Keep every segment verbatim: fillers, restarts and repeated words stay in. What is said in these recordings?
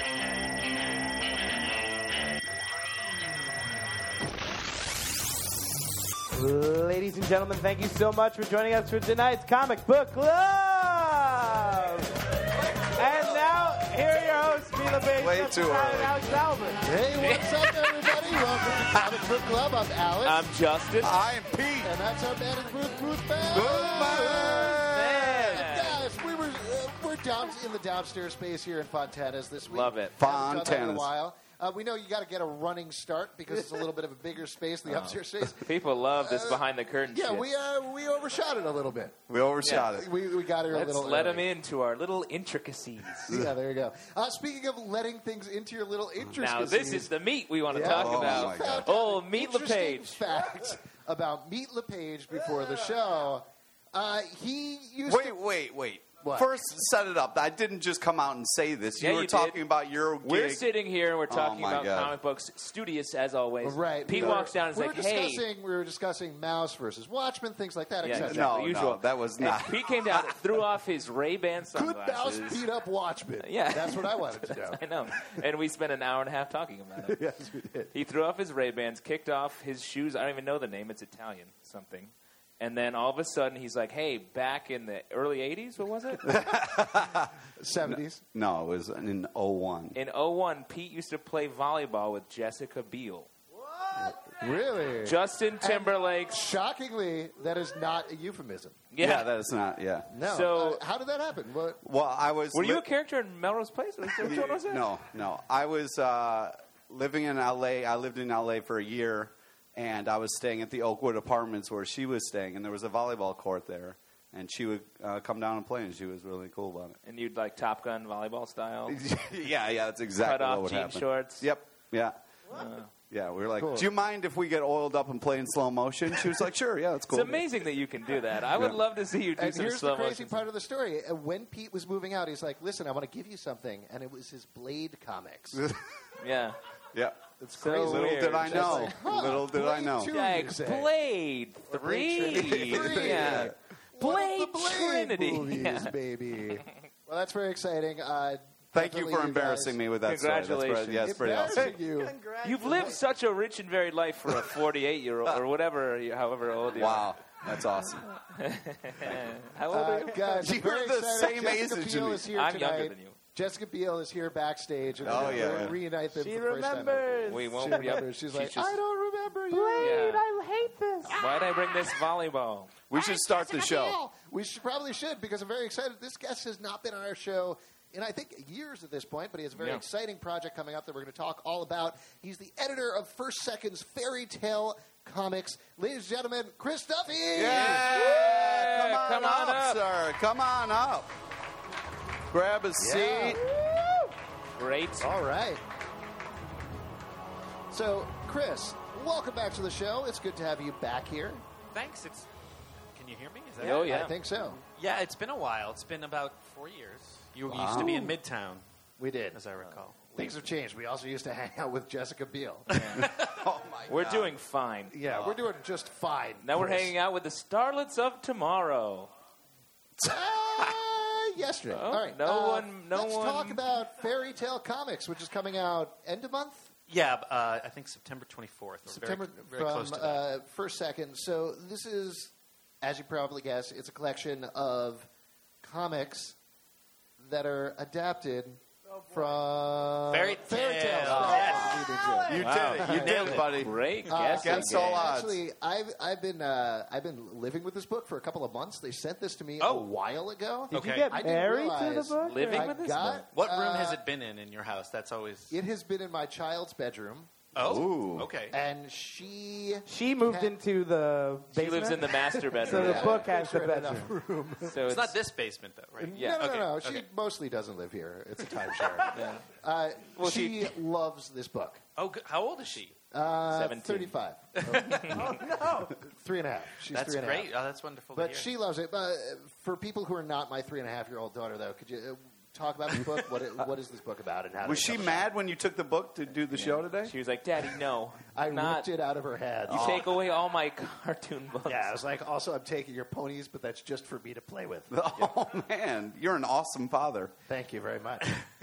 Ladies and gentlemen, thank you so much for joining us for tonight's Comic Book Club. And now, here are your hosts, Mila Bates, Way too early. and Alex Albert. Hey, what's up, everybody? Welcome to Comic Book Club. I'm Alex. I'm Justin. I am Pete. and that's our man in Ruth Ruth Band. Man. Guys, we were, uh, we're down in the downstairs space here in Fontana's this week. Love it. Haven't done that in a Fontana's. while. Uh, we know you got to get a running start because it's a little bit of a bigger space than the upstairs space. People love this behind the curtain Yeah, shit. we uh, we overshot it a little bit. We overshot it. We, we got here a Let's little let early. them into our little intricacies. Yeah, there you go. Uh, speaking of letting things into your little intricacies. Now, this is the meat we want to Yeah. talk Oh, about. my God. Oh, Meet Interesting LePage. fact about Meet LePage before the show. Uh, he used Wait, to... wait, wait. What? First, set it up. I didn't just come out and say this. You Yeah, were you talking did. about your gig. We're sitting here and we're talking my about God. comic books, studious as always. Right. Pete we were- walks down and is we like, were hey. discussing, We were discussing Mouse versus Watchmen, things like that, Yeah, et cetera. exactly. No, Usual. no, that was And not. Pete came down and threw off his Ray-Ban Could sunglasses. Mouse beat up Watchmen? Yeah. That's what I wanted to know. I know. And we spent an hour and a half talking about it. Yes, we did. He threw off his Ray-Bans, kicked off his shoes. I don't even know the name. It's Italian something. And then all of a sudden, he's like, hey, back in the early eighties, what was it? seventies. No, it was in oh one. In oh one, Pete used to play volleyball with Jessica Biel. Really? Justin Timberlake. Shockingly, that is not a euphemism. Yeah. Yeah, that is not, yeah. No. So- Uh, how did that happen? What? Well, I was... Were you li- a character in Melrose Place? Which one was it? No, no. I was uh, living in L A. I lived in L A for a year, and I was staying at the Oakwood Apartments where she was staying, and there was a volleyball court there. And she would uh, come down and play, and she was really cool about And you'd like Top Gun volleyball style? it. yeah, yeah, that's exactly Cut off what would jean happen. shorts? Yep, yeah. Yeah, we were like, Cool. do you mind if we get oiled up and play in slow motion? She was like, sure, yeah, that's cool. It's amazing that you can do that. I would Yeah. love to see you do And some here's slow the crazy motion. part of the story. Uh, When Pete was moving out, he's like, listen, I want to give you something. And it was his Blade comics. Yeah. Yeah. It's So crazy. Little weird. did I Just know. like, huh, Little did I Blade know. two. Yeah, you say? Blade three. Three. Yeah. One Blade, of the Blade Trinity. movies, Yeah. baby. Well, that's very exciting. Uh, Thank you definitely for embarrassing guys- me with that story. That's pretty, Congratulations. yeah, it's pretty awesome. Embarrassing you. You've lived such a rich and varied life for a forty-eight-year-old or whatever, however old you Wow, that's awesome. are. How old are Uh, you? guys, You're very the excited. same Jessica age as Biel me. is here I'm tonight. younger than you. Jessica Biel is here backstage. And Oh, we're gonna yeah, yeah. reunite them She for the first time. remembers. We She won't. Yep. remembers. She's like, just, I don't remember you. Blade, Yeah. I hate this. Why'd I bring this volleyball? We should start the show. Biel. We should, probably should because I'm very excited. This guest has not been on our show in, I think, years at this point, but he has a very Yeah. exciting project coming up that we're going to talk all about. He's the editor of First Second's Fairy Tale Comics. Ladies and gentlemen, Chris Duffy! Yeah, come on, come on up, up. sir. Come on up. Grab a Yeah. seat. Great. All right. So, Chris, welcome back to the show. It's good to have you back here. Thanks. It's. Can you hear me? Is that Oh, yeah. I think so. Yeah, it's been a while. It's been about four years. You used to be in Midtown, We did. as I recall. Things have changed. We also used to hang out with Jessica Biel. Oh, my We're God. doing fine. Yeah, we're doing just fine. Now we're Chris. hanging out with the Starlets of Tomorrow. Uh, yesterday. Oh, All right. no uh, one- no let's one- talk about Fairy Tale Comics, which is coming out end of month. Yeah, uh, I think September twenty-fourth. Or September very, very close from to that. uh, first second. So this is, as you probably guessed, it's a collection of comics that are adapted from Fairy fairy Tale. tales. Yes. You Wow. did it. You did it, buddy. Great Uh, guess. Against and all odds. Actually, I've I've been uh, I've been living with this book for a couple of months. They sent this to me Oh. a while ago. Did Okay. you get I didn't married to realize- the book? Living I with this got, book? What room uh, has it been in in your house? That's always. It has been in my child's bedroom, Oh, Ooh. okay. and she She moved Yeah. into the She basement. lives in the master So bedroom. the Yeah. book has the Sure enough bedroom. room. So It's not this basement, though, right? Yeah, no, no, okay, no, no. She okay. mostly doesn't live here. It's a timeshare. Yeah. uh, Well, she, she- loves this book. Oh, good. How old is she? Uh, seventeen. thirty-five. Oh, no. Three and a half. She's That's three and a half. great. Oh, that's wonderful. to But hear. she loves it. But for people who are not my three and a half year old daughter, though, could you uh, talk about this book? What, it, what is this book about? And how did Was it she come mad when you took the book to do the show today? She was like, Daddy, no. about? I not. ripped it out of her head. You take away all my cartoon books. Yeah, I was like, also, I'm taking your ponies, but that's just for me to play with. Oh, man. You're an awesome father. Thank you very much.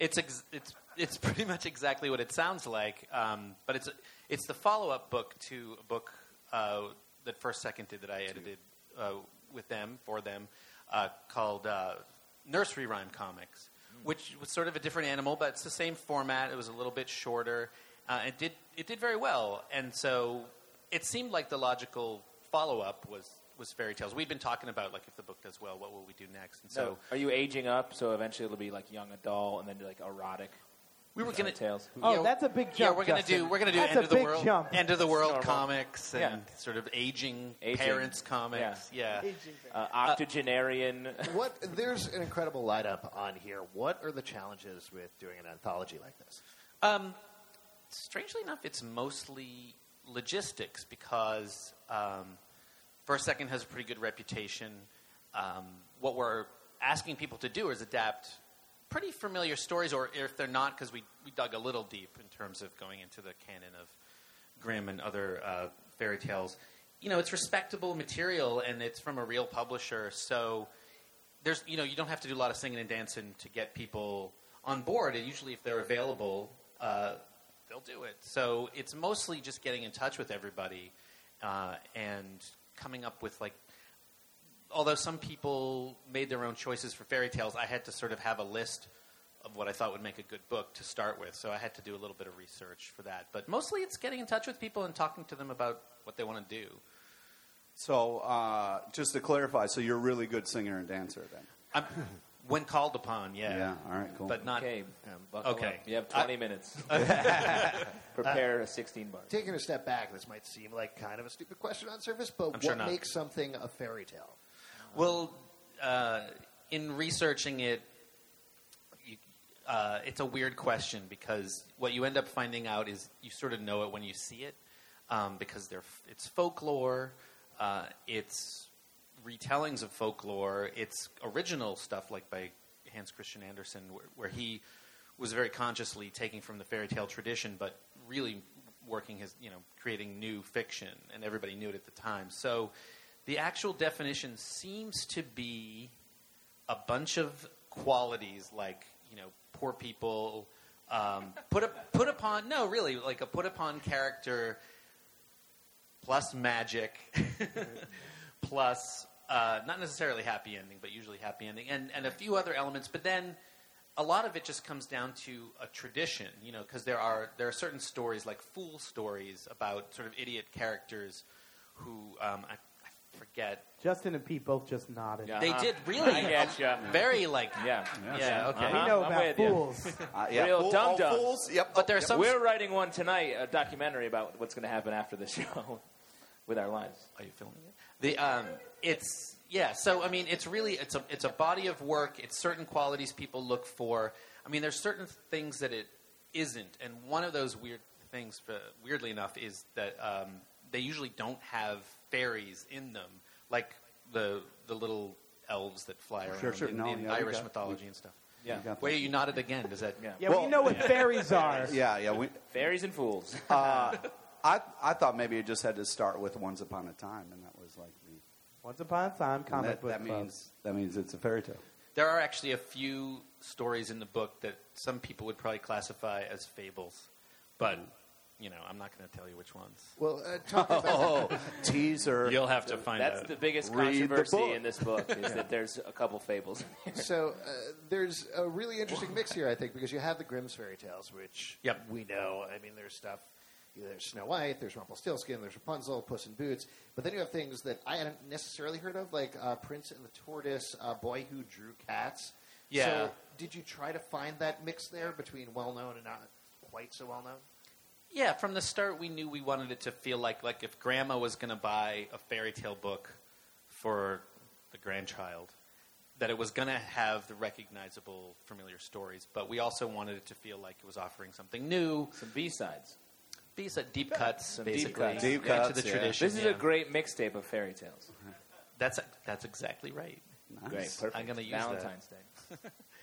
It's ex- it's it's pretty much exactly what it sounds like, um, but it's it's the follow-up book to a book uh, that First Second did that I edited uh, with them for them uh, called uh, Nursery Rhyme Comics, mm. which was sort of a different animal, but it's the same format. It was a little bit shorter. Uh, it did it did very well, and so it seemed like the logical follow-up was. was Fairy Tales. We've been talking about, like, if the book does well, what will we do next? And so, no. Are you aging up? So eventually it'll be like young adult, and then like erotic. We were gonna tales. Oh, yeah, that's a big jump. Yeah, we're gonna Justin. do we're gonna do That's end a of the big world, jump. end of the world Normal. comics, and Yeah. sort of aging, Aging. parents comics. Yeah. Uh, octogenarian. What there's an incredible lineup on here. What are the challenges with doing an anthology like this? Um, strangely enough, it's mostly logistics because um, First Second has a pretty good reputation. Um, what we're asking people to do is adapt pretty familiar stories, or if they're not, because we, we dug a little deep in terms of going into the canon of Grimm and other uh, fairy tales. You know, it's respectable material, and it's from a real publisher, so there's, you know, you don't have to do a lot of singing and dancing to get people on board, and usually if they're available, uh, they'll do it. So it's mostly just getting in touch with everybody uh, and coming up with, like, although some people made their own choices for fairy tales, I had to sort of have a list of what I thought would make a good book to start with. So I had to do a little bit of research for that. But mostly it's getting in touch with people and talking to them about what they want to do. So, uh, just to clarify, so you're a really good singer and dancer then? I'm, when called upon, yeah. Yeah, all right, cool. But not... Okay. Um, buckle Okay. up. You have twenty I- minutes. Prepare a sixteen bars. Taking a step back, this might seem like kind of a stupid question on surface, but I'm what sure not. makes something a fairy tale? Well, uh, in researching it, you, uh, it's a weird question because what you end up finding out is you sort of know it when you see it um, because they're, it's folklore, uh, it's retellings of folklore, it's original stuff like by Hans Christian Andersen where, where he was very consciously taking from the fairy tale tradition but really working his, you know, creating new fiction, and everybody knew it at the time. So the actual definition seems to be a bunch of qualities like, you know, poor people, um, put, up, put upon, no, really, like a put upon character plus magic plus, uh, not necessarily happy ending, but usually happy ending, and, and a few other elements. But then a lot of it just comes down to a tradition, you know, because there are, there are certain stories like fool stories about sort of idiot characters who, um, I forget. Justin and Pete both just nodded. Yeah. They Uh-huh. did really I getcha. very like Yeah. yeah okay. We know I'm about with you. fools. Uh, yeah. Real Fool- dum-dums. oh, fools? Yep. But there are some. We're writing one tonight, a documentary about what's going to happen after the show with our lives. Are you filming it? The um, it's yeah. So I mean, it's really it's a it's a body of work. It's certain qualities people look for. I mean, there's certain things that it isn't, and one of those weird things, uh, weirdly enough, is that um, they usually don't have fairies in them, like the the little elves that fly around Sure, sure. in, No, in yeah, we Irish got- mythology and stuff. Yeah. You got that. Wait, you nodded again. Does that? Yeah. Yeah, Well- we know what fairies are. Yeah, yeah. We, Fairies and fools. uh, I, I thought maybe it just had to start with Once Upon a Time, and that was like the... Once upon a time, comic that, book that club. means that means it's a fairy tale. There are actually a few stories in the book that some people would probably classify as fables, but you know, I'm not going to tell you which ones. Well, uh, talking about Oh, teaser. You'll have to find That's out. the biggest Read the controversy book. in this book is that there's a couple fables. So uh, there's a really interesting mix here, I think, because you have the Grimm's fairy tales, which Yep. we know. I mean, there's stuff. You know, there's Snow White, there's Rumpelstiltskin, there's Rapunzel, Puss in Boots. But then you have things that I hadn't necessarily heard of, like uh, Prince and the Tortoise, uh, Boy Who Drew Cats. Yeah. So did you try to find that mix there between well-known and not quite so well-known? Yeah, from the start, we knew we wanted it to feel like like if Grandma was going to buy a fairy tale book for the grandchild, that it was going to have the recognizable, familiar stories. But we also wanted it to feel like it was offering something new. Some B-sides. These are deep cuts, Some basically, deep cuts. Deep into cuts, the yeah. tradition. This is yeah. a great mixtape of fairy tales. That's that's exactly right. Nice. Great, perfect. I'm gonna use that. Valentine's Day.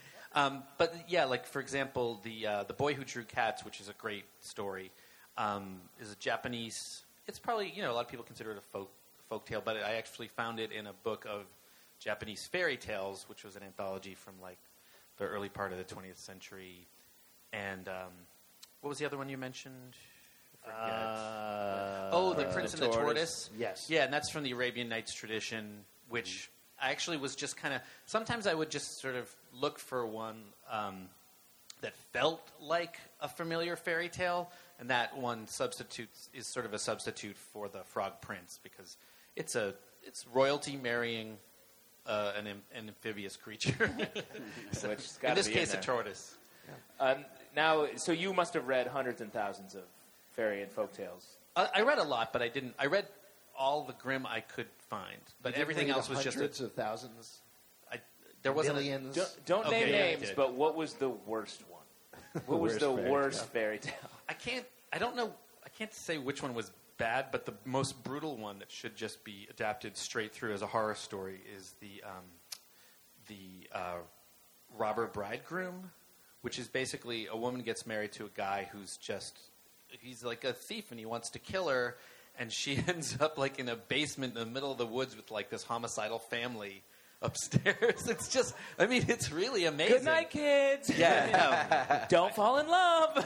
Um, but yeah, like for example, the uh, the Boy Who Drew Cats, which is a great story, um, is a Japanese. It's probably, you know, a lot of people consider it a folk folk tale, but I actually found it in a book of Japanese fairy tales, which was an anthology from like the early part of the twentieth century. And um, what was the other one you mentioned? I forget. Uh, oh, The Prince and the Tortoise. Tortoise. Yes. Yeah, and that's from the Arabian Nights tradition, which I actually was just kind of... Sometimes I would just sort of look for one um, that felt like a familiar fairy tale, and that one substitutes is sort of a substitute for the Frog Prince, because it's a it's royalty marrying uh, an, am- an amphibious creature. Which has In gotta this be case, in a there. tortoise. Um, now, so you must have read hundreds and thousands of fairy and folk tales. I, I read a lot, but I didn't. I read all the Grimm I could find, but You didn't everything read else was just a, hundreds of thousands, I, there wasn't a, millions. Don't, don't Okay, name yeah, I names, did. but what was the worst one? What was worst the fairy worst tale. fairy tale? I can't. I don't know. I can't say which one was bad, but the most brutal one that should just be adapted straight through as a horror story is the um, the uh, robber bridegroom, which is basically a woman gets married to a guy who's just he's like a thief and he wants to kill her, and she ends up like in a basement in the middle of the woods with like this homicidal family upstairs. It's just, I mean, it's really amazing. Good night, kids. Yeah, Don't fall in love.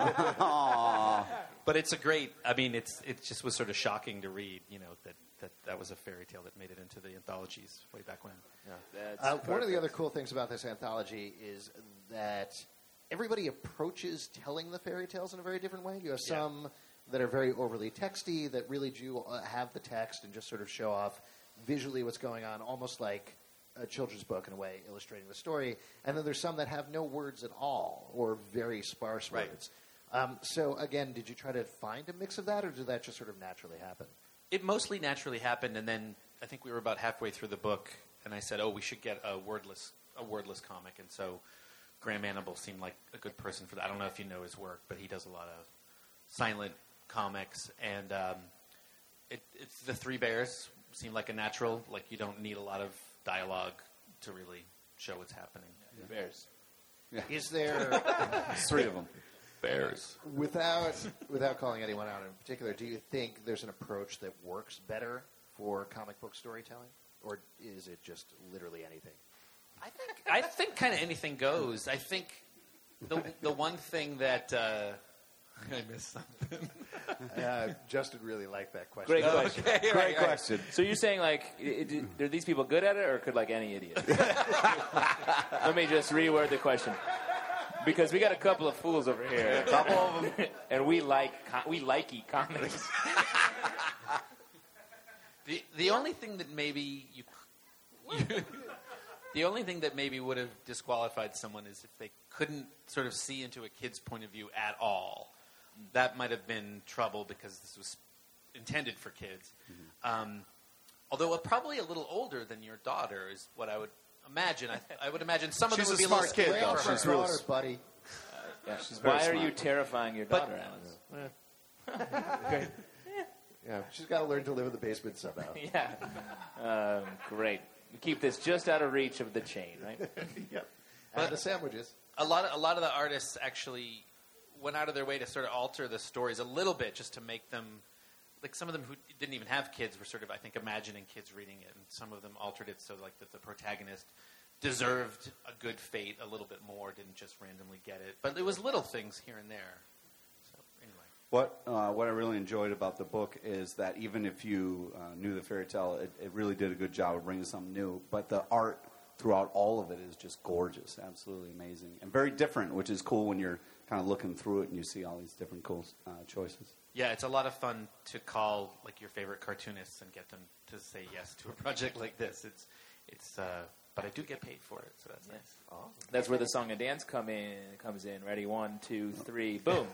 but it's a great. I mean, it's it just was sort of shocking to read. You know that that that was a fairy tale that made it into the anthologies way back when. That's Uh, one of the perfect. other cool things about this anthology is that everybody approaches telling the fairy tales in a very different way. You have Yeah. some that are very overly texty that really do uh, have the text and just sort of show off visually what's going on, almost like a children's book in a way, illustrating the story. And then there's some that have no words at all or very sparse Right. words. Um, so again, did you try to find a mix of that, or did that just sort of naturally happen? It mostly naturally happened, and then I think we were about halfway through the book, and I said, "Oh, we should get a wordless a wordless comic." And so Graham Annable seemed like a good person for that. I don't know if you know his work, but he does a lot of silent comics, and um, it, it's the Three Bears seemed like a natural. Like you don't need a lot of dialogue to really show what's happening. Bears. Is there... There's three of them. Bears. Without without calling anyone out in particular, do you think there's an approach that works better for comic book storytelling, or is it just literally anything? I think I think kind of anything goes. I think the the one thing that uh, I missed something. Uh, Justin really liked that question. Great question. Okay, Great right, right. question. So you're saying like, it, it, are these people good at it, or could like any idiot? Let me just reword the question, because we got a couple of fools over here, a couple of them, and we like co- we like e comics. The the only thing that maybe you, you the only thing that maybe would have disqualified someone is if they couldn't sort of see into a kid's point of view at all. That might have been trouble because this was intended for kids. Um, although uh, probably a little older than your daughter is what I would imagine. I, I would imagine some of She's them would a be a little smart kid, scary though. for her. She's really daughter, buddy. Yeah. very Why are smart. you terrifying your But- daughter, Alice? Yeah, she's got to learn to live in the basement somehow. Yeah. Um, great. We keep this just out of reach of the chain, right? Yep. And the sandwiches. A lot of, a lot of the artists actually went out of their way to sort of alter the stories a little bit just to make them, like some of them who didn't even have kids were sort of, I think, imagining kids reading it, and some of them altered it so like that the protagonist deserved a good fate a little bit more, didn't just randomly get it. But it was little things here and there. So anyway. What uh, what I really enjoyed about the book is that even if you uh, knew the fairy tale, it, it really did a good job of bringing something new. But the art throughout all of it is just gorgeous, absolutely amazing, and very different, which is cool when you're kind of looking through it and you see all these different cool uh, choices. Yeah, it's a lot of fun to call like your favorite cartoonists and get them to say yes to a project like this. It's it's. Uh, but I do get paid for it, so that's nice. That's where the song and dance come in. Comes in. Ready? One, two, three. Boom.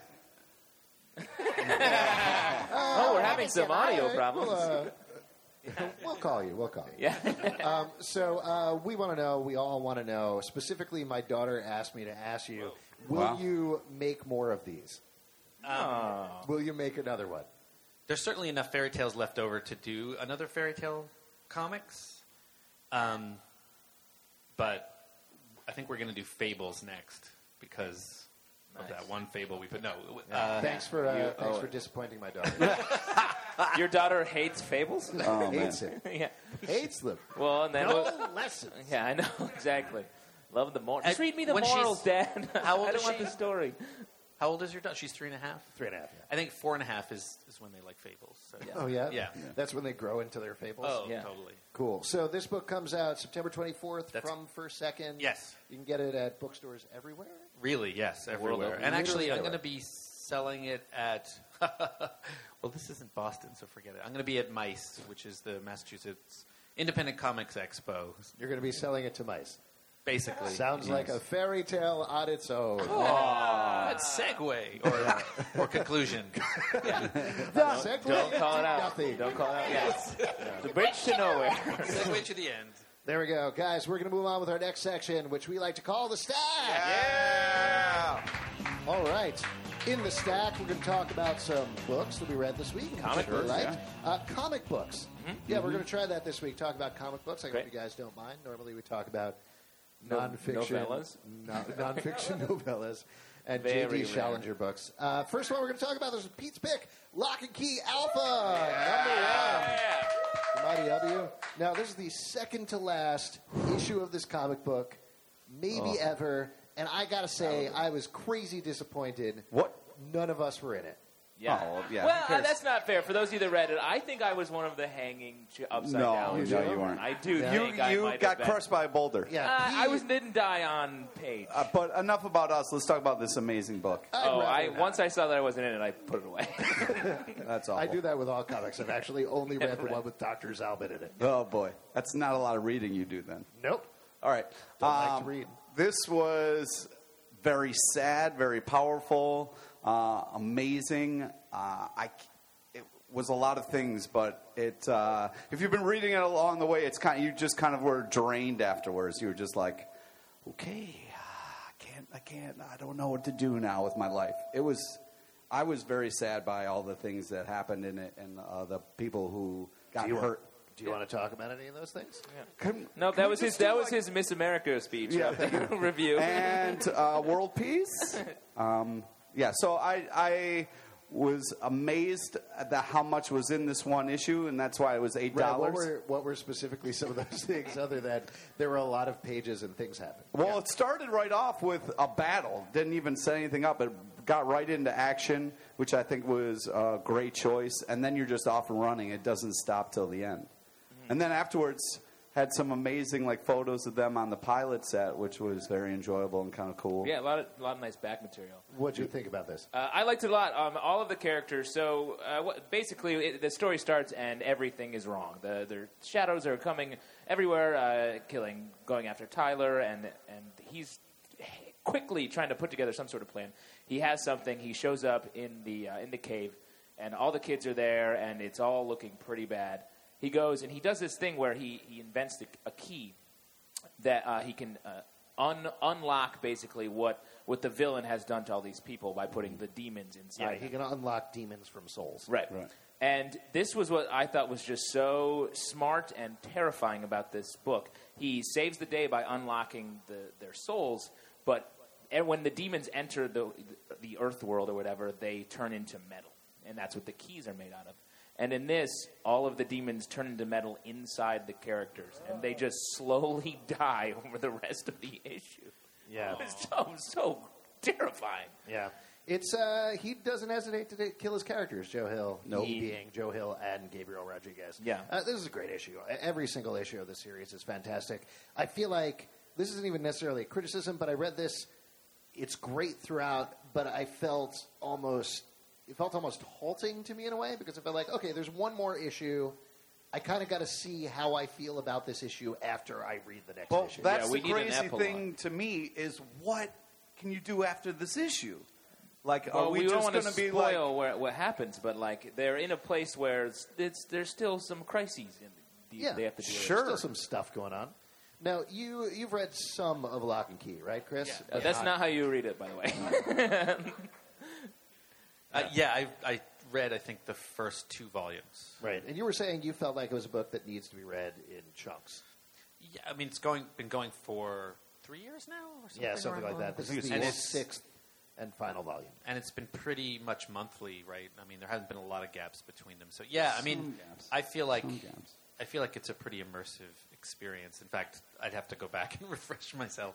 Oh, we're having some audio problems. We'll, uh, we'll call you. We'll call you. Yeah. Um, so uh, we want to know, we all want to know, specifically my daughter asked me to ask you, will Wow. you make more of these? Oh. Will you make another one? There's certainly enough fairy tales left over to do another fairy tale comics. Um, but I think we're going to do fables next because of Nice. that one fable we put. No. Uh, Thanks for uh, you thanks owe for it. disappointing my daughter. Your daughter hates fables? Oh, man. Hates it. Yeah. Hates them. Well, and then we'll- lessons. yeah, I know exactly. Love the morals. Just And read me the when she's- morals, Dad. How old I don't is want she? the story. How old is your daughter? She's three and a half. Three and a half. Yeah. I think four and a half is, is when they like fables. So. Oh yeah. Yeah. That's when they grow into their fables. Oh, Yeah. totally. Cool. So this book comes out September twenty-fourth That's- from First Second. Yes. You can get it at bookstores everywhere. Really, yes, everywhere. over. And actually, Literally I'm going to everywhere. be selling it at. Well, this isn't Boston, so forget it. I'm going to be at MICE, which is the Massachusetts Independent Comics Expo. You're going to be selling it to mice. Basically, Sounds like a fairy tale on its own. That segue or, or conclusion. Segue Don't call it into out. Nothing. Don't call it out. Yes. The bridge to nowhere. Segue to the end. There we go, guys. We're going to move on with our next section, which we like to call the stack. Yeah. All right. In the stack, we're going to talk about some books that we read this week. and Comic particularly books, liked. Uh, comic books. Yeah, we're going to try that this week. Talk about comic books. I hope Great. you guys don't mind. Normally, we talk about No- nonfiction novellas? no, nonfiction novellas and Very J D. rare. Challenger books. Uh, first one we're going to talk about is Pete's pick, Lock and Key Alpha, number one. The Mighty W. Now, this is the second to last issue of this comic book, maybe ever. And I got to say, I was crazy disappointed. What? None of us were in it. Yeah. Oh, yeah, Well, who uh, cares? that's not fair. For those of you that read it, I think I was one of the hanging ch- upside No, down. no, children. you weren't. I do Yeah. You think I you might got have been. crushed by a boulder. Yeah, Uh, he- I was didn't die on page. Uh, but enough about us. Let's talk about this amazing book. I'd oh, rather I not. once I saw that I wasn't in it, I put it away. That's awful. I do that with all comics. I've actually only read the one with Doctor Zalman in it. Oh boy, that's not a lot of reading you do then. Nope. All right. Don't like Um, to read. This was very sad, very powerful, uh, amazing. Uh, I, it was a lot of things, but it. Uh, if you've been reading it along the way, it's kind. Of, you just kind of were drained afterwards. You were just like, okay, I can't, I can't, I don't know what to do now with my life. It was. I was very sad by all the things that happened in it and uh, the people who got Do you, hurt. want, do you want to talk about any of those things? Can- no, can that we was his. just do, That was like- his Miss America speech. Yeah. of the review. and uh, world peace. Um, yeah, so I, I was amazed at the, how much was in this one issue, and that's why it was eight Right, dollars. what, were, what were specifically some of those things other than there were a lot of pages and things happened? Well, it started right off with a battle. Didn't even set anything up. It got right into action, which I think was a great choice. And then you're just off and running. It doesn't stop till the end. And then afterwards, had some amazing like photos of them on the pilot set, which was very enjoyable and kind of cool. Yeah, a lot of a lot of nice back material. What'd you think about this? Uh, I liked it a lot. Um, all of the characters. So uh, what, basically, it, the story starts and everything is wrong. The, the shadows are coming everywhere, uh, killing, going after Tyler, and and he's quickly trying to put together some sort of plan. He has something. He shows up in the uh, in the cave, and all the kids are there, and it's all looking pretty bad. He goes and he does this thing where he, he invents the, a key that uh, he can uh, un, unlock basically what, what the villain has done to all these people by putting the demons inside. Yeah, them. he can unlock demons from souls. Right. Right. And this was what I thought was just so smart and terrifying about this book. He saves the day by unlocking the, their souls, but and when the demons enter the the earth world or whatever, they turn into metal. And that's what the keys are made out of. And in this, all of the demons turn into metal inside the characters, and they just slowly die over the rest of the issue. Yeah. It's so, so terrifying. Yeah. It's uh, he doesn't hesitate to kill his characters. Joe Hill, Nope. he being Joe Hill and Gabriel Rodriguez. Yeah. uh, this is a great issue. Every single issue of the series is fantastic. I feel like this isn't even necessarily a criticism, but I read this. It's great throughout, but I felt almost it felt almost halting to me in a way because I felt like okay, there's one more issue. I kind of got to see how I feel about this issue after I read the next Well, issue. that's Yeah, we the need an crazy epilogue. thing to me is what can you do after this issue? Like, Well, are we, we, don't just want going to to be spoil like? where, what happens, but like they're in a place where it's, it's there's still some crises in the, Yeah, they have to deal with. sure. Still some stuff going on. Now, you, you've read some of Lock and Key, right, Chris? Uh, that's not how you read it, by the way. Uh, yeah, I, I read, I think, the first two volumes. Right. And you were saying you felt like it was a book that needs to be read in chunks. Yeah, I mean, it's going been going for three years now, or something. Yeah, something around like that. This think is it's the six. sixth and final volume. and it's been pretty much monthly, right? I mean, there hasn't been a lot of gaps between them. So yeah, I mean, Some gaps. I feel like Some gaps. I feel like it's a pretty immersive experience. In fact, I'd have to go back and refresh myself.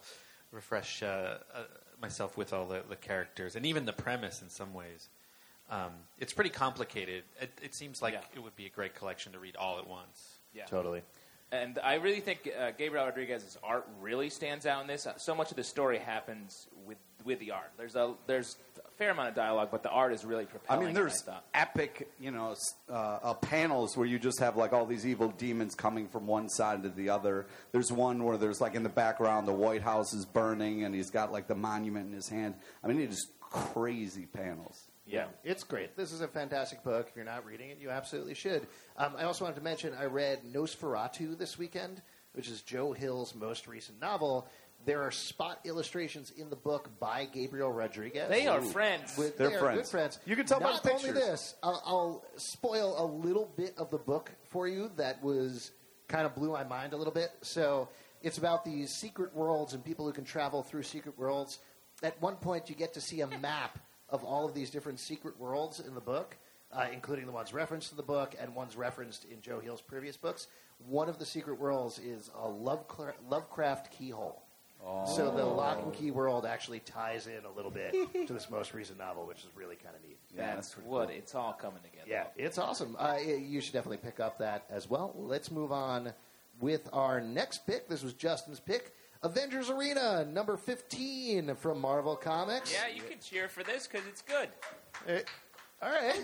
refresh uh, uh, myself with all the, the characters and even the premise in some ways. Um, it's pretty complicated. It, it seems like Yeah. it would be a great collection to read all at once. Yeah. Totally. And I really think uh, Gabriel Rodriguez's art really stands out in this. Uh, so much of the story happens with with the art. There's a there's a fair amount of dialogue, but the art is really I propelling. mean, there's I thought. epic, you know, s- uh, uh, panels where you just have like all these evil demons coming from one side to the other. There's one where there's like in the background the White House is burning and he's got like the monument in his hand. I mean, it's crazy panels. Yeah. It's great. This is a fantastic book. If you're not reading it, you absolutely should. Um, I also wanted to mention I read Nosferatu this weekend, which is Joe Hill's most recent novel. There are spot illustrations in the book by Gabriel Rodriguez. They are friends. With, They're they are friends. good friends. You can tell by Not the only pictures. this, I'll, I'll spoil a little bit of the book for you that was kind of blew my mind a little bit. So it's about these secret worlds and people who can travel through secret worlds. At one point, you get to see a map of all of these different secret worlds in the book, uh, including the ones referenced in the book and ones referenced in Joe Hill's previous books. One of the secret worlds is a Lovecra- Lovecraft keyhole. So the Lock and Key world actually ties in a little bit to this most recent novel, which is really kind of neat. Yeah, That's pretty what cool. it's all coming together. Yeah, it's awesome. Uh, you should definitely pick up that as well. Let's move on with our next pick. This was Justin's pick. Avengers Arena, number fifteen from Marvel Comics. Yeah, you can cheer for this because it's good. Eh, all right.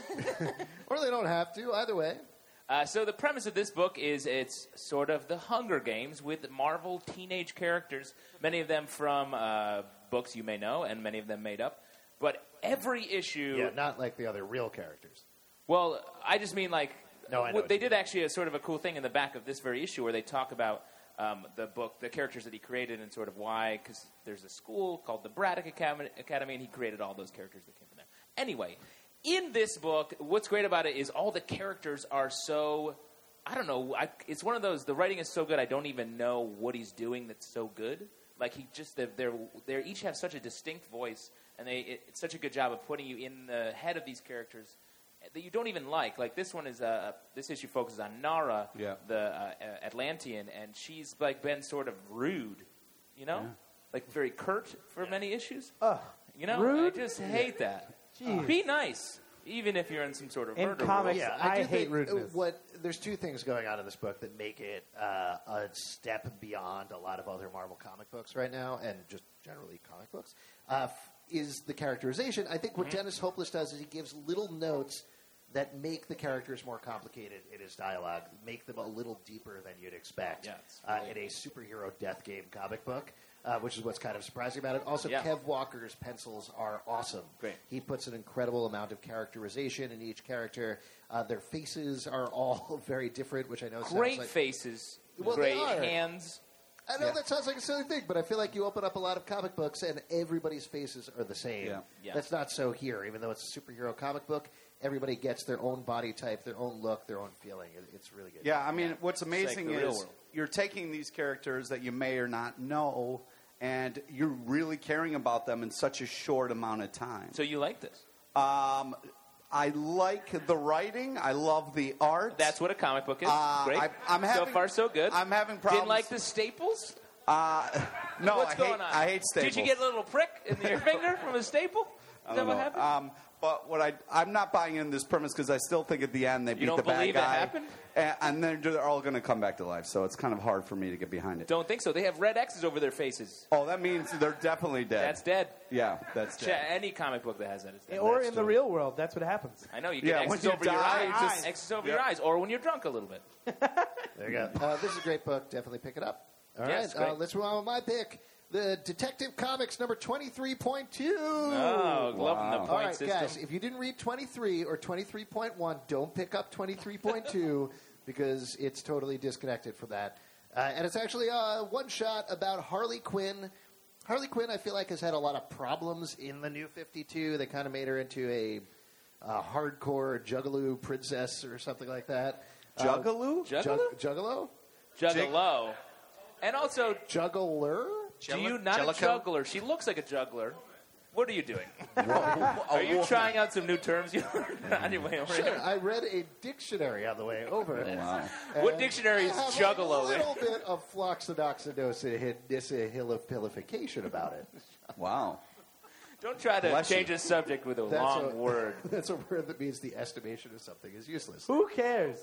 Or they don't have to. Either way. Uh, so the premise of this book is it's sort of the Hunger Games with Marvel teenage characters, many of them from uh, books you may know, and many of them made up. But every issue, Yeah, not like the other real characters. well, I just mean like No, I know what- what they you did actually a sort of a cool thing in the back of this very issue where they talk about um, the book, the characters that he created, and sort of why. Because there's a school called the Braddock Academy, Academy, and he created all those characters that came from there. Anyway. In this book, what's great about it is all the characters are so, I don't know, I, it's one of those, the writing is so good, I don't even know what he's doing that's so good. Like, he just, they're, they're, they each have such a distinct voice, and they, it, it's such a good job of putting you in the head of these characters that you don't even like. Like, this one is, uh, this issue focuses on Nara, Yeah. the uh, Atlantean, and she's, like, been sort of rude, you know? Yeah. Like, very curt for many issues. Ugh. You know, Rude? I just hate that. Jeez. Be nice, even if you're in some sort of In murder comics, world. Yeah, I, I do hate think rudeness. What there's two things going on in this book that make it uh, a step beyond a lot of other Marvel comic books right now, and just generally comic books. Uh, f- is the characterization? I think what Mm-hmm. Dennis Hopeless does is he gives little notes that make the characters more complicated in his dialogue, make them a little deeper than you'd expect Yeah, it's uh, really- in a superhero death game comic book. Uh, which is what's kind of surprising about it. Also, Yeah. Kev Walker's pencils are awesome. Great. He puts an incredible amount of characterization in each character. Uh, their faces are all very different, which I know sounds Great like... faces, Well, they great are. hands. I know Yeah. that sounds like a silly thing, but I feel like you open up a lot of comic books and everybody's faces are the same. Yeah. Yeah. That's not so here. Even though it's a superhero comic book, everybody gets their own body type, their own look, their own feeling. It, it's really good. Yeah, I mean, what's amazing the real is world. you're taking these characters that you may or not know, and you're really caring about them in such a short amount of time. So you like this? Um, I like the writing. I love the art. That's what a comic book is. Uh, Great. I- I'm so having- far, so good. I'm having Didn't problems. like the staples? Uh, no, What's I going hate, on? I hate staples. Did you get a little prick in your finger from a staple? Is I that don't what know. happened? Um, but what I I'm not buying in this premise because I still think at the end they beat don't the bad believe it guy, happened? and, and then they're all going to come back to life. So it's kind of hard for me to get behind it. Don't think so. They have red X's over their faces. Oh, that means they're definitely dead. That's dead. yeah, that's Ch- dead. Any comic book that has that is dead. Or That's in the true. real world, that's what happens. I know you get Yeah, X's when you over your die, eyes, just- X's over yeah. your eyes, or when you're drunk a little bit. There you go. Uh, this is a great book. Definitely pick it up. All right, Yes, great. uh, let's move on with my pick. The Detective Comics number twenty-three point two. Oh, loving the Wow. point All right, system. guys, if you didn't read twenty-three or twenty-three point one, don't pick up twenty-three point two because it's totally disconnected from that. Uh, and it's actually a one-shot about Harley Quinn. Harley Quinn, I feel like, has had a lot of problems in the New fifty-two. They kind of made her into a uh, hardcore Juggalo princess or something like that. Uh, Juggaloo? Jug- Juggalo? Juggalo? Juggalo. And also, Juggler? do you not Jellico? a juggler? She looks like a juggler. What are you doing? Are you trying out some new terms you learned on your way over Sure, here? I read a dictionary on the way over. Wow. What And dictionary is I have juggalo a in? little bit of floxadoxidosahilipilification about it. Wow. Don't try to Bless change you. a subject with a That's long a- word. That's a word that means the estimation of something is useless. Who cares?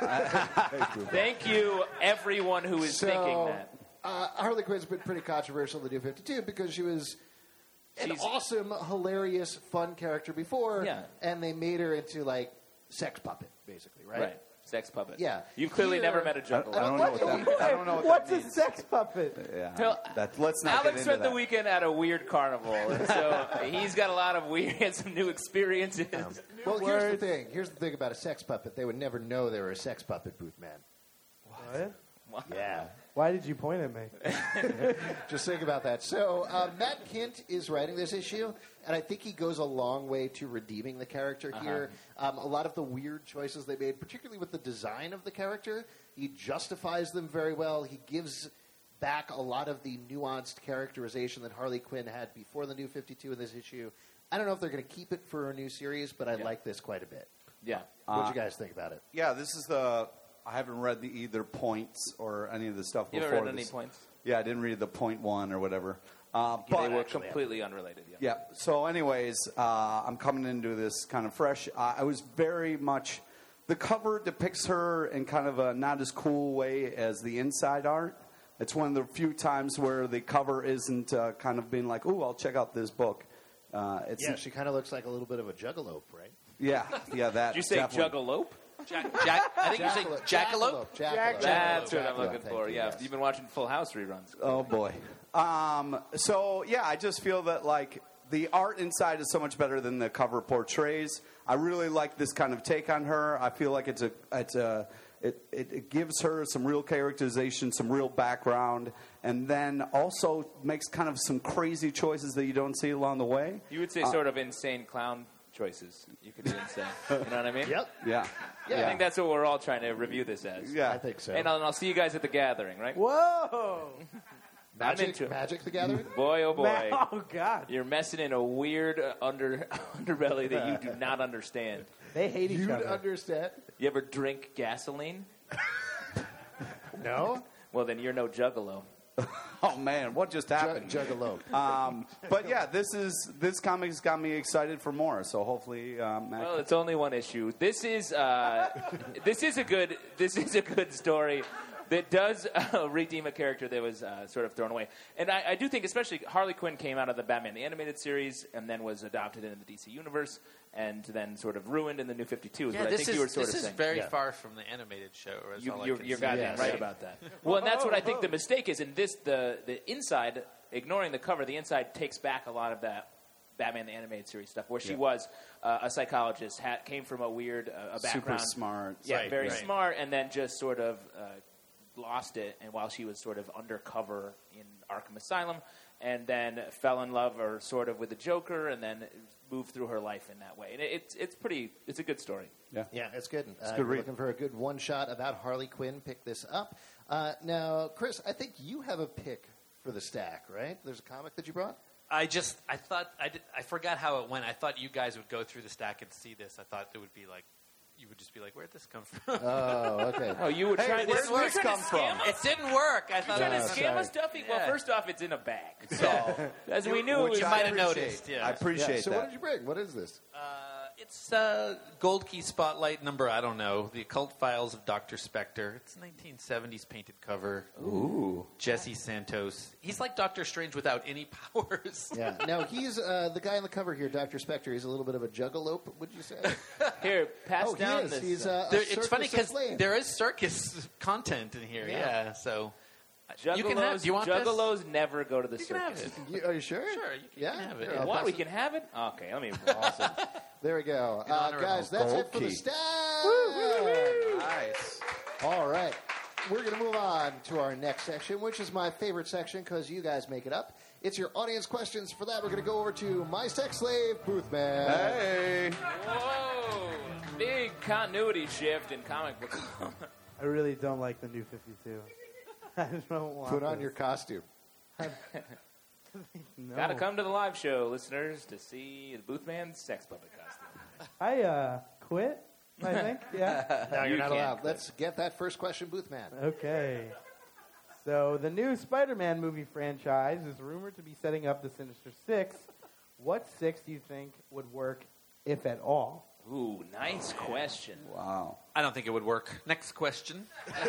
Thank you, everyone who is So, thinking that. Uh, Harley Quinn's been pretty controversial in the New fifty-two because she was an She's- awesome, hilarious, fun character before, Yeah. and they made her into, like, sex puppet, basically, right? Right. Sex puppet. Yeah. You've clearly Here- never met a I, I juggalo. don't know what that. I don't know what What's that a means. sex puppet? Yeah. Well, That, let's not Alex get into spent that. the weekend at a weird carnival, and so he's got a lot of weird, he had some new experiences. Well, here's the words. thing. Here's the thing about a sex puppet. They would never know they were a sex puppet, Booth Man. What? Yeah. Why did you point at me? Just think about that. So uh, Matt Kint is writing this issue, and I think he goes a long way to redeeming the character here. Um, a lot of the weird choices they made, particularly with the design of the character, he justifies them very well. He gives back a lot of the nuanced characterization that Harley Quinn had before the New fifty-two in this issue. I don't know if they're going to keep it for a new series, but I Yeah. like this quite a bit. Yeah. What Uh, do you guys think about it? Yeah, this is the. I haven't read the either points or any of the stuff You before. haven't read any this. points? Yeah, I didn't read the point one or whatever. Uh, They but were completely unrelated. Yeah. yeah. So, anyways, uh, I'm coming into this kind of fresh. Uh, I was very much. The cover depicts her in kind of a not as cool way as the inside art. It's one of the few times where the cover isn't uh, kind of being like, "Ooh, I'll check out this book." Uh, it's Yeah, she kind of looks like a little bit of a juggalo, right? yeah, yeah. That Did you say definitely. juggalope? Jack, Jack, I think you say jackalope. Jackalope. Jack- That's what Jackalope, I'm looking thank for. you, Yeah, yes. you've been watching Full House reruns. Oh boy. Um, so yeah, I just feel that like the art inside is so much better than the cover portrays. I really like this kind of take on her. I feel like it's a it's a it, it, it gives her some real characterization, some real background, and then also makes kind of some crazy choices that you don't see along the way. You would say Uh, sort of insane clown choices. You could even say. You know what I mean? Yep. Yeah. I think that's what we're all trying to review this as. Yeah. I think so. And I'll, and I'll see you guys at the gathering, right? Whoa! Magic, into it. Magic the Gathering? Boy, oh boy. Man, oh, God. You're messing in a weird uh, under underbelly that you do not understand. They hate each You'd other. understand? You ever drink gasoline? No? Well, then you're no juggalo. Oh man, what just happened? Jug- Juggalo. Um, but yeah, this is this comic's got me excited for more. So hopefully, um, Matt Well, it's only one issue. This is uh, this is a good this is a good story that does uh, redeem a character that was uh, sort of thrown away. And I, I do think, especially Harley Quinn came out of the Batman the Animated Series and then was adopted into the D C Universe and then sort of ruined in the New fifty-two. Is Yeah, what I this think you were is sort this of is saying. very Yeah. far from the animated show. Is You, all I you're can you're say. goddamn Yes. right about that. Well, and that's what I think the mistake is in this. The the inside, ignoring the cover, the inside takes back a lot of that Batman the Animated Series stuff, where she Yeah. was uh, a psychologist, had, came from a weird uh, a super background, smart. yeah, Right, very right. smart, and then just sort of uh, lost it. And while she was sort of undercover in Arkham Asylum, and then fell in love or sort of with the Joker, and then moved through her life in that way. And it, it's it's pretty it's a good story. Yeah. Yeah, it's good. It's uh, a good if you're read. looking for a good one shot about Harley Quinn, pick this up. Uh, now, Chris, I think you have a pick for the stack, right? There's a comic that you brought? I just I thought I did, I forgot how it went. I thought you guys would go through the stack and see this. I thought it would be like you would just be like, "Where'd this come from?" Oh, okay. Oh, you were Hey, trying to where's you were this trying to come from? scam us? it didn't work. I thought Trying it to was, scam sorry. us, Duffy? Well, Yeah. first off, it's in a bag. So, as we knew, it Which was, you might have appreciate. noticed. Yeah. I appreciate Yeah, so that. what did you bring? What is this? Uh, it's uh, Gold Key Spotlight number, I don't know, The Occult Files of Doctor Spectre. It's a nineteen seventies painted cover. Ooh. Jesse Santos. He's like Doctor Strange without any powers. Yeah. Now, he's uh, the guy on the cover here, Doctor Spectre. He's a little bit of a juggalope, would you say? here, pass oh, he down is. this. He's uh, a There, it's circus funny of because flame. there is circus content in here. Yeah. Yeah, so Juggalos, you can have. Do you want this? Juggalos never go to the You can have circus. it. You, are you sure? Sure, you can- yeah? you can have it. Here, Yeah. I'll What? pass We it- can have it? Okay, let me. Awesome. There we go. Uh, honor of guys, a that's gold it for the key. stack. Nice. All right. We're going to move on to our next section, which is my favorite section because you guys make it up. It's your audience questions. For that, we're going to go over to my sex slave, Boothman. Hey. Whoa! Big continuity shift in comic book. I really don't like the new fifty-two. I don't want Put on this. your costume. No. Gotta come to the live show, listeners, to see the Boothman's sex puppet costume. I uh, quit, I think. Yeah. No, you're You not can't allowed. quit. Let's get that first question, Boothman. Okay. So the new Spider-Man movie franchise is rumored to be setting up the Sinister Six. What six do you think would work, if at all? Ooh, nice question. Wow. I don't think it would work. Next question.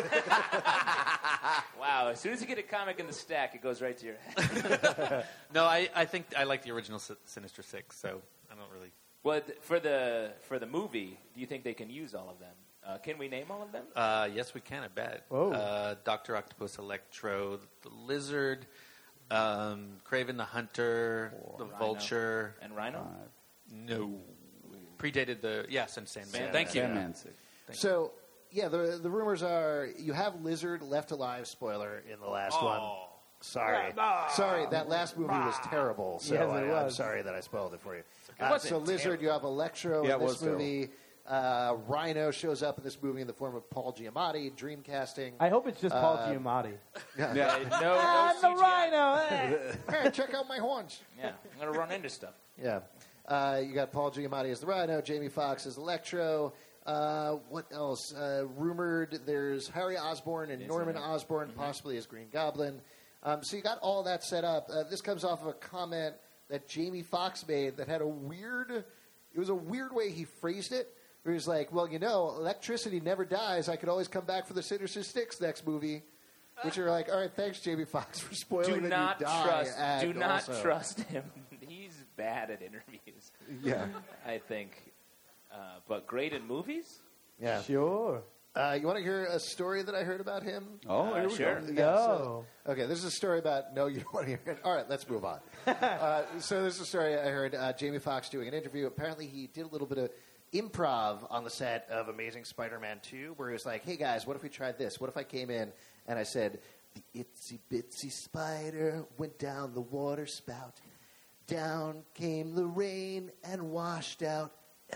Wow, as soon as you get a comic in the stack, it goes right to your head. No, I, I think I like the original Si- Sinister Six, so I don't really. Well, th- for the for the movie, do you think they can use all of them? Uh, can we name all of them? Uh, yes, we can. I bet. Whoa. Uh, Doctor Octopus, Electro, the Lizard, um, Kraven the Hunter, the Rhino. Vulture. And Rhino? No, predated the yes, and Sandman. Sandman. Thank you. Sandman six. So, yeah, the the rumors are you have Lizard left alive. Spoiler in the last one. Oh. Sorry, sorry. That last movie was terrible. So Yes, it I, I'm was. sorry that I spoiled it for you. It Uh, wasn't so Lizard, terrible. you have Electro Yeah, in it this was movie. Uh, Rhino shows up in this movie in the form of Paul Giamatti, Dreamcasting. I hope it's just Paul Uh, Giamatti. Yeah. No, no I'm C the G I. Rhino. eh. Hey, check out my horns. Yeah, I'm gonna run into stuff. Yeah. Uh, you got Paul Giamatti as the Rhino, Jamie Foxx as Electro. Uh, what else? Uh, rumored there's Harry Osborn and Yes, Norman I know. Osborn possibly as Green Goblin. Um, so you got all that set up. Uh, this comes off of a comment that Jamie Foxx made that had a weird, it was a weird way he phrased it. Where he was like, well, you know, electricity never dies. I could always come back for the Sinister Six next movie. Which are like, all right, thanks, Jamie Foxx, for spoiling Do that not you die. trust. act Do not also. trust him. He's bad at interviews. Yeah. I think, uh, but great in movies. Yeah. Sure. Uh, you want to hear a story that I heard about him? Oh, Uh, here we sure. go. Yeah, so- Go. okay, this is a story about. No, you don't want to hear it. All right, let's move on. uh, so this is a story I heard uh, Jamie Foxx doing an interview. Apparently, he did a little bit of improv on the set of Amazing Spider-Man two, where he was like, "Hey guys, what if we tried this? What if I came in and I said, the itsy bitsy spider went down the water spout, down came the rain and washed out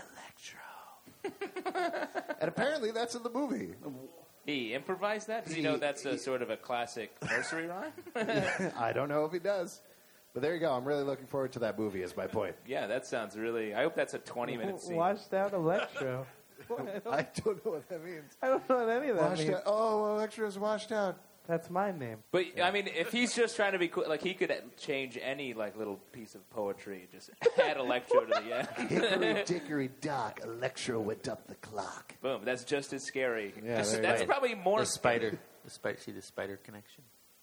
Electro." And apparently, that's in the movie. He improvised that. Does he He- know that's a he- sort of a classic nursery rhyme? I don't know if he does. But there you go. I'm really looking forward to that movie, is my point. Yeah, that sounds really. I hope that's a twenty-minute scene. Washed out Electro. I don't know what that means. I don't know what any of that Washed means. out. Oh, Electro's washed out. That's my name. But I mean, if he's just trying to be cool, like he could change any like little piece of poetry, just add Electro to the end. Hickory dickory dock, Electro went up the clock. Boom. That's just as scary. Yeah, that's there you that's go. probably more The spider. The spider. See the spider connection.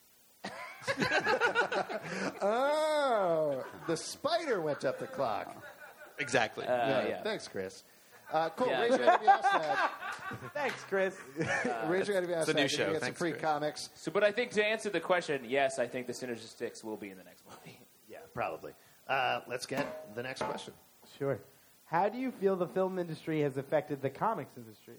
Oh, the spider went up the clock. Exactly. Uh, yeah. yeah. Thanks, Chris. Uh, cool. Yeah. Raise your hand if you asked that. Thanks, Chris. Raise your hand if you asked it's a that. new You show. can get some Thanks, free Chris. comics. So, but I think to answer the question, yes, I think the Sinister Six will be in the next movie. Yeah, probably. Uh, let's get the next question. Sure. How do you feel the film industry has affected the comics industry?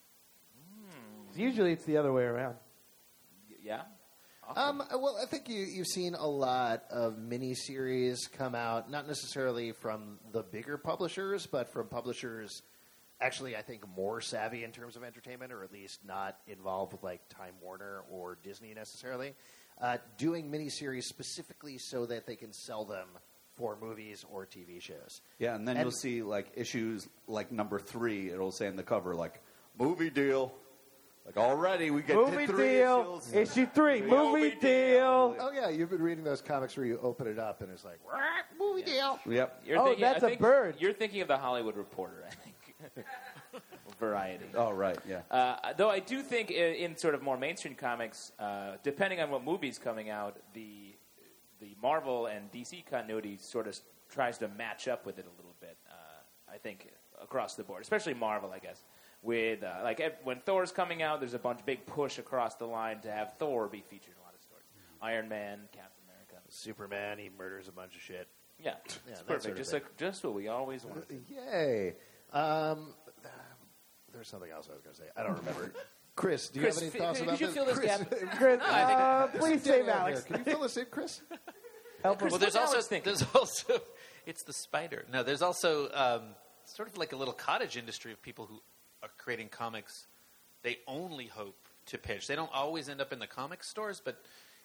'Cause usually it's the other way around. Y- Yeah. Awesome. Um, well, I think you, you've seen a lot of miniseries come out, not necessarily from the bigger publishers, but from publishers actually, I think, more savvy in terms of entertainment, or at least not involved with like Time Warner or Disney necessarily, uh, doing miniseries specifically so that they can sell them for movies or T V shows. Yeah, and then And- you'll see like issues like number three. It'll say in the cover like movie deal. Like already we get Movie three deal. issues. Issue three. Movie Movie deal. Oh yeah, you've been reading those comics where you open it up and it's like "Rah, movie deal. Yep. You're Oh, thinking, that's I a think bird. You're thinking of the Hollywood Reporter, I think. Variety. Oh right. Yeah. Uh, though I do think in, in sort of more mainstream comics, uh, depending on what movie's coming out, the the Marvel and D C continuity sort of tries to match up with it a little bit. Uh, I think across the board, especially Marvel, I guess. With uh, like ev- when Thor's coming out, there's a bunch big push across the line to have Thor be featured in a lot of stories. Iron Man, Captain America. Superman, he murders a bunch of shit. Yeah, Yeah, it's that perfect. sort of just thing. like just what we always wanted. Yay. Um, there's something else I was going to say. I don't remember. Chris, do you Chris, have any fi- thoughts could about you this? fill this Chris, gap? Chris, I think- uh, please Get save out Alex. here. Can you fill us in, Chris? Help us. Well, there's what also Alex thinking? there's also it's the spider. No, there's also um, sort of like a little cottage industry of people who are creating comics. They only hope to pitch. They don't always end up in the comic stores, but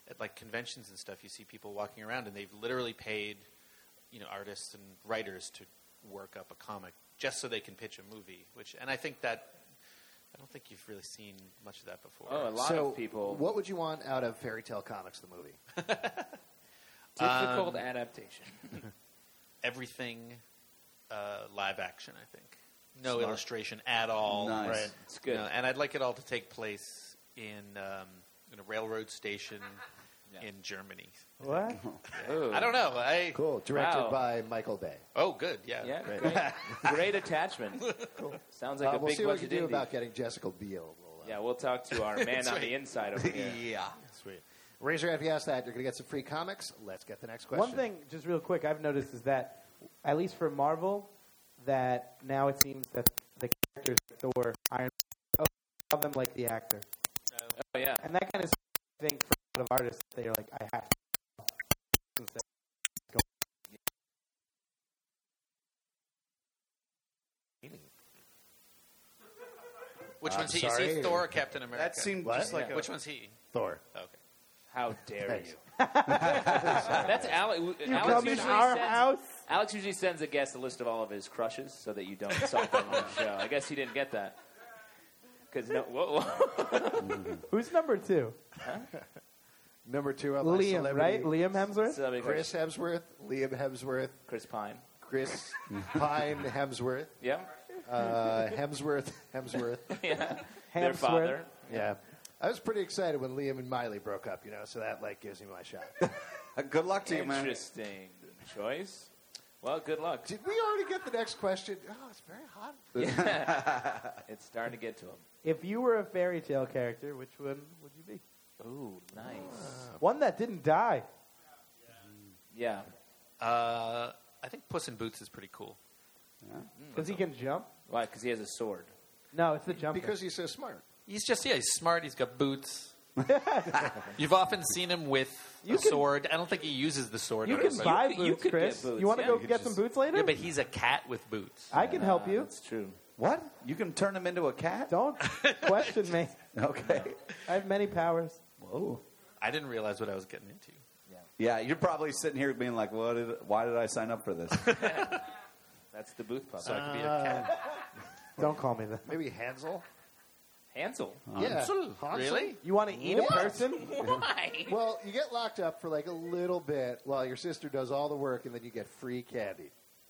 at like conventions and stuff, you see people walking around and they've literally paid, you know, artists and writers to work up a comic just so they can pitch a movie. Which, and I think that I don't think you've really seen much of that before. Oh, a lot so of people. What would you want out of Fairy Tale Comics, the movie? Difficult Um, adaptation. Everything uh, live action, I think. No Smart. illustration at all. Nice. Right. It's good. You know, and I'd like it all to take place in, um, in a railroad station Yeah. in Germany. What? Ooh. I don't know. I Cool. Directed Wow. by Michael Bay. Oh, good. Yeah. Yeah, Great. great. Great attachment. Sounds like Uh, a we'll big see what we can budget do indie. about getting Jessica Biel. We'll, uh, Yeah, we'll talk to our man That's on right. the inside over here. Yeah. Sweet. Raise your hand if you ask that. You're going to get some free comics. Let's get the next question. One thing, just real quick, I've noticed is that, at least for Marvel, that now it seems that the characters, Thor, Iron Man, oh, love them like the actor. Oh, yeah. And that kind of thing for a lot of artists, they're like, I have to. Instead of go- Which I'm one's he? Is sorry. he Thor or Captain America? That seemed What? just like a, Which one's he? Thor. Oh, okay. How dare Thanks. you? That's Alex. You Alex come in usually our sends, house? Alex usually sends a guest a list of all of his crushes so that you don't insult them on the show. I guess he didn't get that. Because no, whoa, whoa. Who's number two? Number two on my Liam, celebrity. right? Liam Hemsworth? So that'd be Chris Hemsworth, Liam Hemsworth, Chris Pine. Chris Pine Hemsworth, Yeah. uh, Hemsworth Hemsworth. Yeah. Their Hemsworth. father. Yeah. I was pretty excited when Liam and Miley broke up, you know, so that like gives me my shot. Uh, good luck to you, man. Interesting choice. Well, good luck. Did we already get the next question? Oh, it's very hot. Yeah. It's starting to get to him. If you were a fairy tale character, which one would you be? Ooh, nice. One that didn't die. Yeah. Uh, I think Puss in Boots is pretty cool. Because he can jump? Why? Because he has a sword. No, it's the jumper. Because he's so smart. He's just, yeah, he's smart. He's got boots. You've often seen him with You a can- sword. I don't think he uses the sword. you on can his- buy could- boots, you could get Chris. boots, You want to yeah. go You could get some just- boots later? Yeah, but he's a cat with boots. I can help you. That's true. What? You can turn him into a cat? Don't question me. Okay. I have many powers. Whoa. I didn't realize what I was getting into. Yeah, you're probably sitting here being like, "What? Did, why did I sign up for this?" That's the booth puppet. So I could be a cat. Don't call me that. Maybe Hansel? Hansel. Yeah. Hansel? Hansel? Really? You want to eat What? a person? Why? Well, you get locked up for like a little bit while your sister does all the work, and then you get free candy.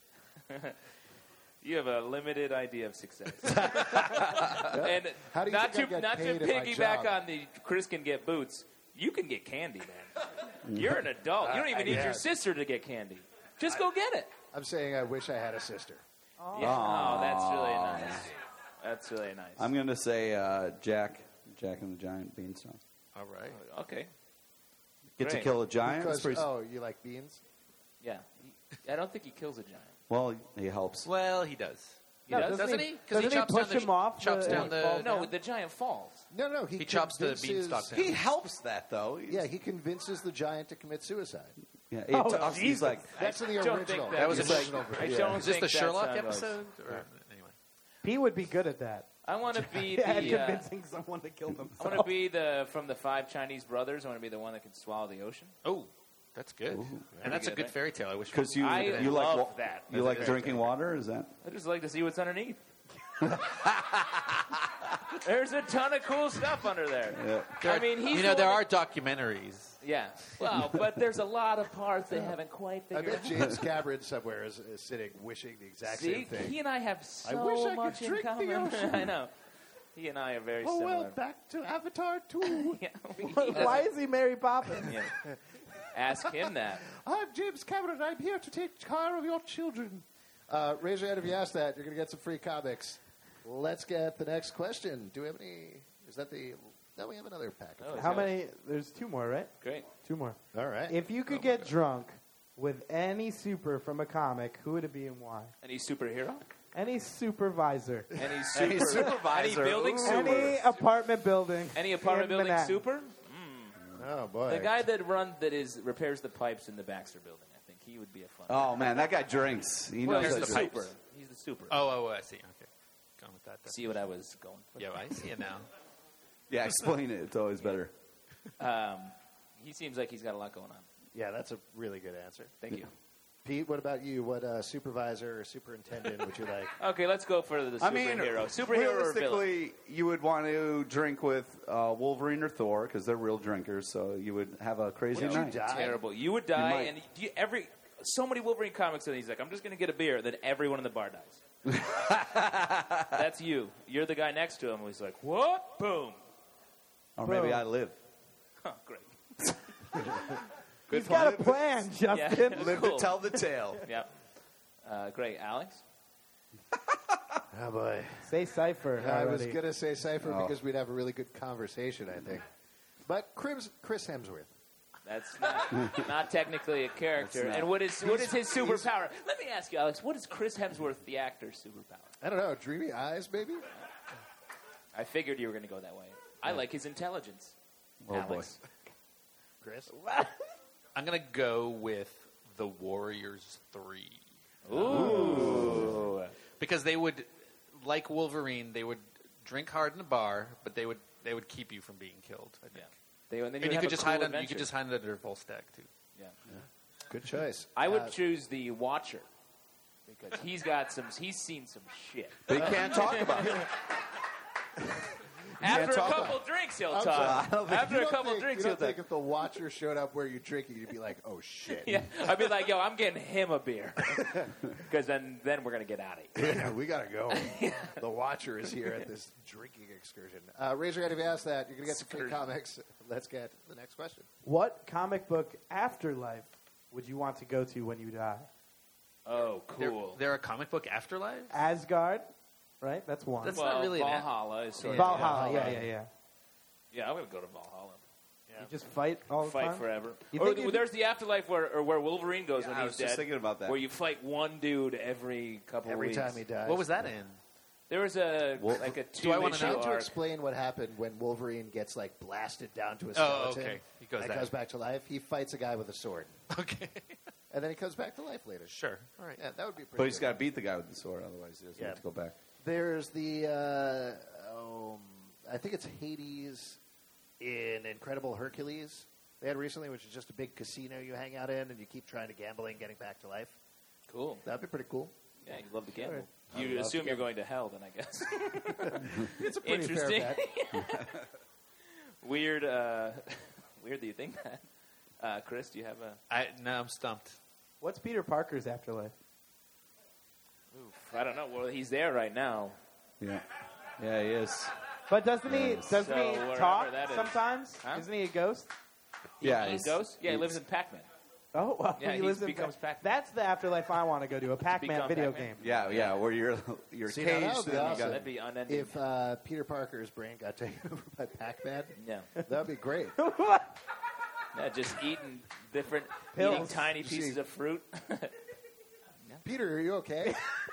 You have a limited idea of success. And How do you not think I to get not to paid at my piggyback job? on the Chris can get boots. You can get candy, man. You're an adult. You don't even I need your guess. sister to get candy. Just go get it. I'm saying I wish I had a sister. Yeah. Oh, that's really nice. That's really nice. I'm going to say uh, Jack, Jack and the Giant Beanstalk. All right. Okay. Get to Great. kill a giant. Because, That's pretty- oh, you like beans? Yeah. He- I don't think he kills a giant. well, he helps. Well, he does. He No, does? Doesn't he- he? Because he doesn't he chops push down the him off chops the- down fall the. No, the giant falls. No, no. He, He chops the convinces- beanstalk down. He helps that though. He's- Yeah, he convinces the giant to commit suicide. yeah. He Oh, talks- he's Jesus. like, That's in the don't original. think that- That was the a- original I version. don't Is this think the that's Sherlock how it goes. episode? Or, anyway. Pete would be good at that. I want to be At the. Uh, convincing someone to kill I want to themselves. be the from the five Chinese brothers. I want to be the one that can swallow the ocean. Oh, that's good. and that's a good, good right? fairy tale. I wish. because you I you like love wa- that. You That's like a good drinking water? Is that? I just like to see what's underneath. There's a ton of cool stuff under there. Yeah. I mean, he's you know, the there one are documentaries. that- yeah. Well, but there's a lot of parts they haven't quite I figured bet out. James Cameron somewhere is, is sitting wishing the exact See, same thing. he and I have I so wish I could much in drink the common. ocean. I know. He and I are very Oh, similar. well, back to Avatar two. Yeah, he Why doesn't- is he Mary Poppins? yeah. Ask him that. I'm James Cameron. I'm here to take care of your children. Uh, raise your hand if you ask that. You're going to get some free comics. Let's get the next question. Do we have any? Is that the? No, we have another pack. Oh, How okay. many? There's two more, right? Great. Two more. All right. If you could get drunk with any super from a comic, who would it be and why? Any superhero? Any supervisor. Any super? Any supervisor. Any building Ooh. super? Any apartment building. Any apartment in building Manhattan. super? oh boy. The guy that run that is repairs the pipes in the Baxter building. I think he would be a fun. Oh man, that guy drinks. He well, knows he's that the drink. super. He's the super. Oh, oh, I see. Okay, going with that. Then. See what I was going for? Yeah, I see it now. Yeah, explain it. It's always better. Um, He seems like he's got a lot going on. Yeah, that's a really good answer. Thank you. Pete, what about you? What uh, supervisor or superintendent would you like? Okay, let's go for the superhero. I mean, superhero or villain? realistically, you would want to drink with uh, Wolverine or Thor because they're real drinkers. So you would have a crazy Would you night. die? Terrible. You would die, might. and you, every so many Wolverine comics, and he's like, "I'm just going to get a beer," then everyone in the bar dies. That's you. You're the guy next to him who's like, "What?" Boom. Or maybe Bro. I live. Huh, great. Good He's got a point. plan, Justin. Yeah. Live Cool. to tell the tale. Yep. Uh, great, Alex. Oh, boy. Say Cypher. I was already. going to say Cypher Oh. because we'd have a really good conversation, I think. But Chris, Chris Hemsworth. That's not, not technically a character. That's not. And what is what is his superpower? Let me ask you, Alex. What is Chris Hemsworth, the actor's superpower? I don't know, dreamy eyes, maybe? I figured you were going to go that way. I like his intelligence. Oh, Alex. Chris? I'm going to go with the Warriors three. Ooh. Because they would, like Wolverine, they would drink hard in a bar, but they would they would keep you from being killed, I think. Yeah. They, and then And would you have could a just cool hide under, you adventure. could just hide under Volstagg, too. Yeah. Good choice. I would Uh, choose the Watcher because he's got some. He's seen some shit. They can't talk about it. After a talk couple drinks, he'll I'm talk. sorry. After You a don't couple think, drinks, you he'll don't think talk. if the Watcher showed up where you're drinking, you'd be like, oh, shit. Yeah, I'd be like, "Yo, I'm getting him a beer," because then then we're gonna get out of here. Yeah, we got to go. The Watcher is here at this drinking excursion. Uh, raise your hand if you ask that. You're going to get some free Excursion. comics. Let's get to the next question. What comic book afterlife would you want to go to when you die? Oh, There, cool. there a comic book Afterlife? Asgard, right? That's one. That's well, not really an a- Valhalla is sort Valhalla. of Yeah, yeah, yeah. Yeah, I'm gonna go to Valhalla. You just fight all the Fight time. forever. You Or think th- you'd- there's the afterlife where or where Wolverine goes Yeah, when I he's was dead. just thinking about that. Where you fight one dude every couple Every weeks. time he dies. What was that in? There was a Well, like a do two I wanna issue know? Trying to arc. explain what happened when Wolverine gets like blasted down to a Oh, skeleton. okay. He goes and that. comes back to life. He fights a guy with a sword, Okay. and then he comes back to life later. Sure. All right. Yeah, that would be pretty. But he's good. got to beat the guy with the sword, otherwise he doesn't Yeah. have to go back. There's the uh, um, I think it's Hades in Incredible Hercules they had recently, which is just a big casino you hang out in, and you keep trying to gambling, getting back to life. Cool. That'd be pretty cool. Yeah, you love to gamble. I You love assume to you're gamble. going to hell, then I guess. It's a pretty fair Interesting. bet. Weird. Uh, weird that you think that. Uh, Chris, do you have a? I no, I'm stumped. What's Peter Parker's afterlife? I don't know. Well, he's there right now. Yeah. Yeah, he is. But doesn't he? Doesn't So, he wherever talk that is. sometimes? Huh? Isn't he a ghost? Yeah, He he's goes. Yeah, he he's- lives in Pac-Man. Oh, well, Yeah, he he lives in becomes Pa- Pac-Man. That's the afterlife I want to go to. A Pac-Man become video Pac-Man? game. Yeah, yeah, where you're you're See, now that caged. would be and you awesome. gotta- That'd be unending. If uh, Peter Parker's brain got taken over by Pac-Man, yeah. that'd be great. Yeah, just eating different, Pills. eating tiny pieces See. of fruit. Peter, are you okay?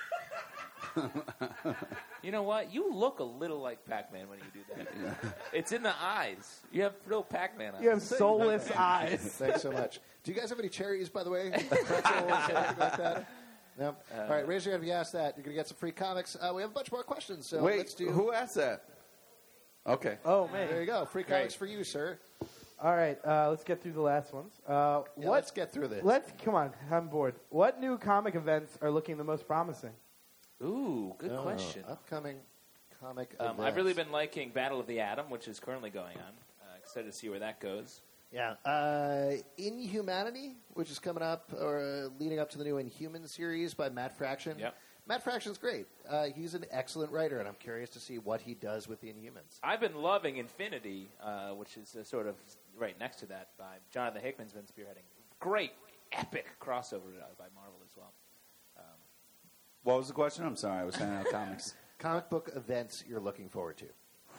You know what? You look a little like Pac-Man when you do that. It's in the eyes. You have real Pac-Man eyes. You have soulless eyes. Thanks so much. Do you guys have any cherries, by the way? Pretzels, anything like that? No? All right, raise your hand if you ask that. You're going to get some free comics. Uh, we have a bunch more questions, so Wait, let's do... who asked that? Okay. Oh There you man! go. Free comics for you, sir. All right, uh, let's get through the last ones. Uh, Yeah, what? let's get through this. Let's come on. I'm bored. What new comic events are looking the most promising? Ooh, good Oh, question. Upcoming comic Um, events. I've really been liking Battle of the Atom, which is currently going on. Uh, excited to see where that goes. Yeah. Uh, Inhumanity, which is coming up, or uh, leading up to the new Inhuman series by Matt Fraction. Yep. Matt Fraction's great. Uh, he's an excellent writer, and I'm curious to see what he does with the Inhumans. I've been loving Infinity, uh, which is uh, sort of right next to that by Jonathan Hickman's been spearheading. Great, epic crossover uh, by Marvel as well. What was the question? I'm sorry, I was handing out comics. Comic book events you're looking forward to.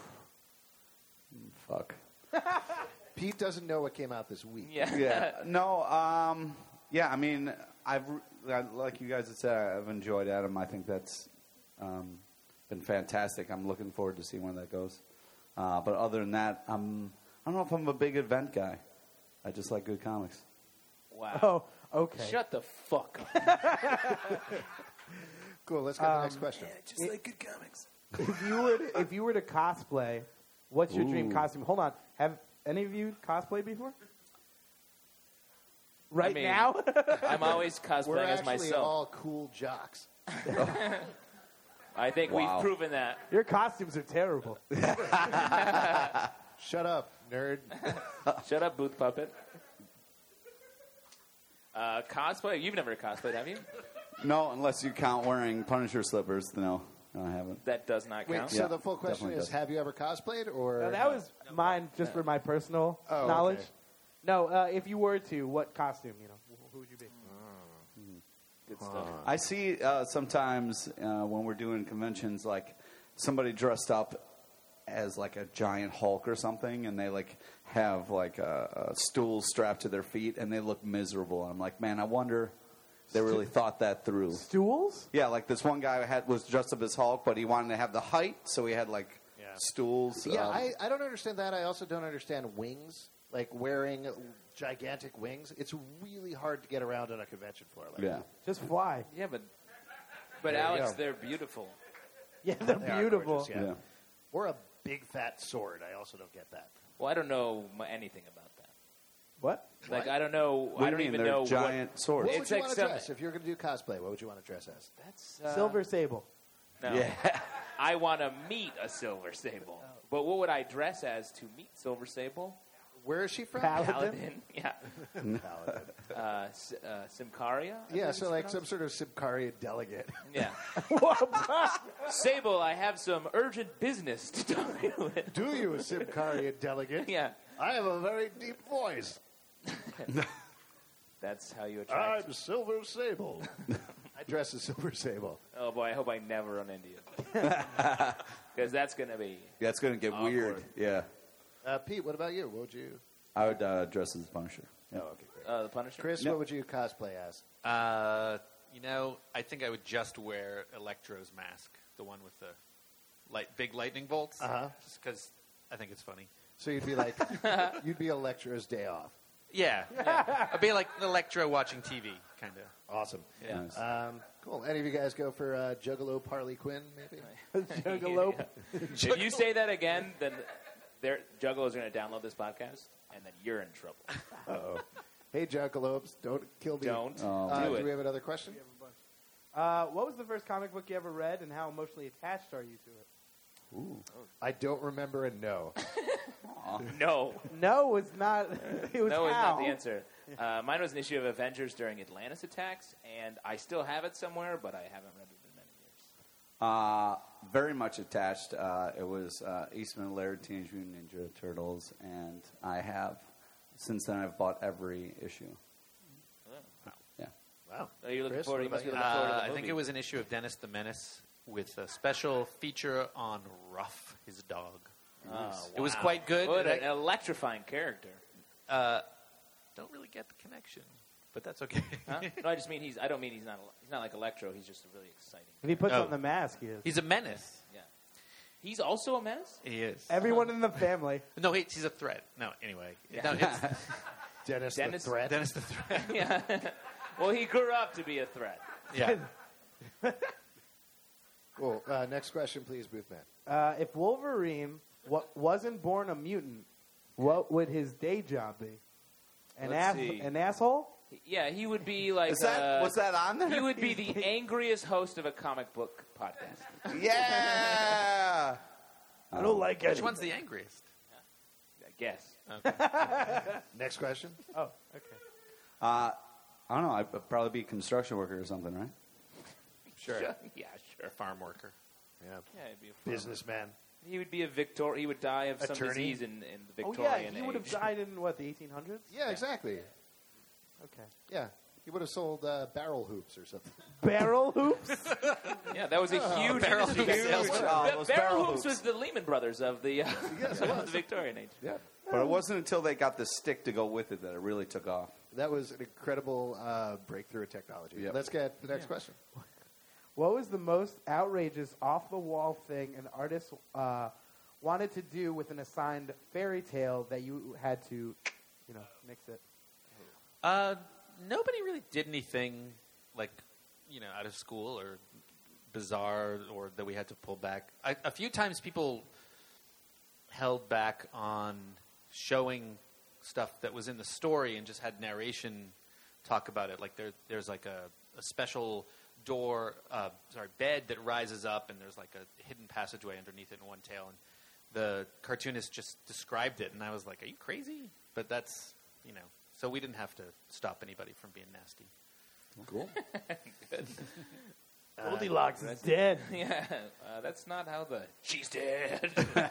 Fuck. Pete doesn't know what came out this week. Yeah. Yeah. No. Um. Yeah. I mean, I've re- I- like you guys had said, I've enjoyed Adam. I think that's um, been fantastic. I'm looking forward to seeing where that goes. Uh, but other than that, I'm. I don't know if I'm a big event guy. I just like good comics. Wow. Oh, okay. Shut the fuck up. Cool. Let's go to the Um, next question. Just like good comics. If you were to, if you were to cosplay, what's your dream Ooh. costume? Hold on. Have any of you cosplayed before? Right I mean, now? I'm always We're cosplaying as actually myself. all cool jocks. I think Wow. we've proven that. Your costumes are terrible. Shut up, nerd. Shut up, booth puppet. Uh, cosplay? You've never cosplayed, have you? No, unless you count wearing Punisher slippers. No, no I haven't. That does not Wait, count. so Yeah, the full question definitely is, does. have you ever cosplayed? Or No, that was mine just for my personal Oh, knowledge. okay. No, uh, if you were to, what costume, you know, wh- who would you be? Good stuff. I see uh, sometimes uh, when we're doing conventions, like somebody dressed up as like a giant Hulk or something, and they like have like a, a stool strapped to their feet, and they look miserable. I'm like, man, I wonder they really thought that through. Stools? Yeah, like this one guy had was dressed up as Hulk, but he wanted to have the height, so he had like stools. Yeah, um, I, I don't understand that. I also don't understand wings, like wearing gigantic wings. It's really hard to get around on a convention floor. Like yeah. that. Just fly. Yeah, but but There you Alex, go. they're beautiful. Yeah, they're They are beautiful. gorgeous, yeah. Yeah. Or a big fat sword. I also don't get that. Well, I don't know m- anything about that. What? Like, What? I don't know. What do I you don't mean? even They're know giant what. swords. What It's would you like want to some- dress if you're going to do cosplay? What would you want to dress as? That's uh, Silver Sable. No. Yeah. I want to meet a Silver Sable. But what would I dress as to meet Silver Sable? Where is she from? Paladin. Paladin. Yeah. Paladin. Uh, S- uh, Simcaria? I Yeah, believe so it's like some pronounced? sort of Sibkarian delegate. Yeah. Sable, I have some urgent business to talk to you with. Do you, Sibkarian delegate? Yeah. I have a very deep voice. That's how you attract. I'm Silver Sable. I dress as Silver Sable. Oh boy, I hope I never run into you. Because that's going to be. That's going to get Awkward. weird. Yeah. Uh, Pete, what about you? What would you? I would uh, dress as Punisher. Yeah. Oh, okay, great. Uh, the Punisher? Chris, Yep. what would you cosplay as? Uh, you know, I think I would just wear Electro's mask, the one with the light, big lightning bolts. Uh-huh. Just because I think it's funny. So you'd be like, you'd be Electra's day off. Yeah, yeah. I'd be like Electro watching T V, kind of. Awesome. Yeah. Nice. Um, cool. Any of you guys go for uh, Juggalo Harley Quinn, maybe? Juggalo. If you say that again, then their Juggalos are going to download this podcast, and then you're in trouble. Uh-oh. Hey, Juggalopes, don't kill me. Don't Oh. Uh, do do it. we have another question? Uh, what was the first comic book you ever read, and how emotionally attached are you to it? I don't remember a no. No. No, was not. It was No is how. not the answer. Uh, mine was an issue of Avengers during Atlantis attacks, and I still have it somewhere, but I haven't read it in many years. Uh, very much attached. Uh, it was uh, Eastman and Laird, Teenage Mutant Ninja Turtles, and I have, since then, I've bought every issue. Yeah. Wow. Oh, you're looking Chris, forward. what You must be about looking forward to Uh, the I movie. think it was an issue of Dennis the Menace with a special feature on Ruff, his dog. Oh, It was wow. quite good. What and an electrifying character. I uh, don't really get the connection, but that's okay. Huh? No, I just mean he's. I don't mean he's not. He's not like Electro. He's just a really exciting. If he puts Oh. on the mask, he is. He's a menace. Yeah. He's also a menace. He is. Everyone in the family. No, wait, he's a threat. No, anyway. Yeah. No, it's Dennis, Dennis- the threat. Dennis the threat. yeah. Well, he grew up to be a threat. Yeah. Cool. Uh, next question, please, Boothman. Uh, if Wolverine wa- wasn't born a mutant, what would his day job be? An Let's ass, see. an asshole? Yeah, he would be like. Is that, uh, was that on there? He would be the angriest host of a comic book podcast. Yeah. I don't like Which one's the angriest? I guess. Okay. Next question. Oh, okay. Uh, I don't know. I'd probably be a construction worker or something, right? Sure. Yeah, sure. Farm worker. Yeah. Yeah, he'd be a farmer. Businessman. He would be a Victor. He would die of some Attorney? disease in, in the Oh, Victorian yeah, he would have age. died in, what, the eighteen hundreds? Yeah, exactly. Okay. Yeah. He would have sold uh, barrel hoops or something. Barrel hoops? Yeah, that was a huge barrel industry. hoop Huge. salesman. Oh, The those barrel, barrel hoops hoops. was the Lehman Brothers of the, uh, Yes, it of was. the Victorian age. Yeah. But it wasn't until they got the stick to go with it that it really took off. That was an incredible uh, breakthrough in technology. Yep. Let's get the next question. What was the most outrageous off-the-wall thing an artist uh, wanted to do with an assigned fairy tale that you had to, you know, mix it? Uh, nobody really did anything like, you know, out of school or bizarre or that we had to pull back. I, a few times people held back on showing stuff that was in the story and just had narration talk about it. Like there, there's like a, a special door, uh, sorry, bed that rises up, and there's like a hidden passageway underneath it in one tale. And the cartoonist just described it, and I was like, "Are you crazy?" But that's, you know, so we didn't have to stop anybody from being nasty. Cool. Good. Goldilocks is dead. Yeah, uh, that's not how the she's dead.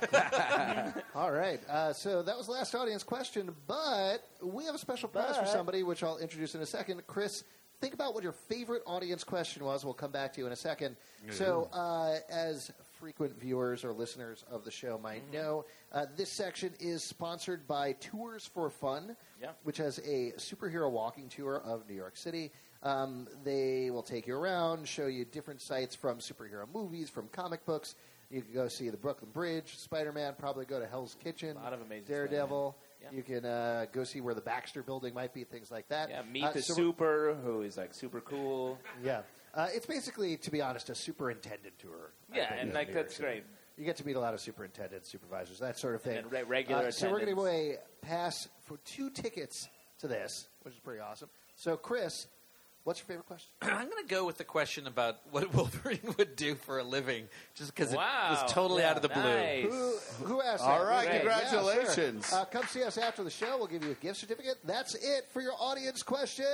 All right. Uh, so that was the last audience question, but we have a special prize for But- somebody, which I'll introduce in a second. Chris, think about what your favorite audience question was. We'll come back to you in a second. So, uh, as frequent viewers or listeners of the show might Mm-hmm. know, uh, this section is sponsored by Tours for Fun, Yeah. which has a superhero walking tour of New York City. Um, they will take you around, show you different sites from superhero movies, from comic books. You can go see the Brooklyn Bridge, Spider-Man, probably go to Hell's Kitchen, A lot of amazing Daredevil. Spider-Man. Yeah. You can uh, go see where the Baxter Building might be, things like that. Yeah, meet Uh, the so- super, who is like super cool. Yeah. Uh, it's basically, to be honest, a superintendent tour. I Yeah, think, and of like New York that's City. great. You get to meet a lot of superintendents, supervisors, that sort of thing. And re- regular Uh, so we're going to give attendants. away pass for two tickets to this, which is pretty awesome. So, Chris, what's your favorite question? I'm going to go with the question about what Wolverine would do for a living, just because Wow. it was totally out of the blue. Nice. Who, who asked All that? right, Great. congratulations. Yeah, sure. uh, come see us after the show. We'll give you a gift certificate. That's it for your audience questions.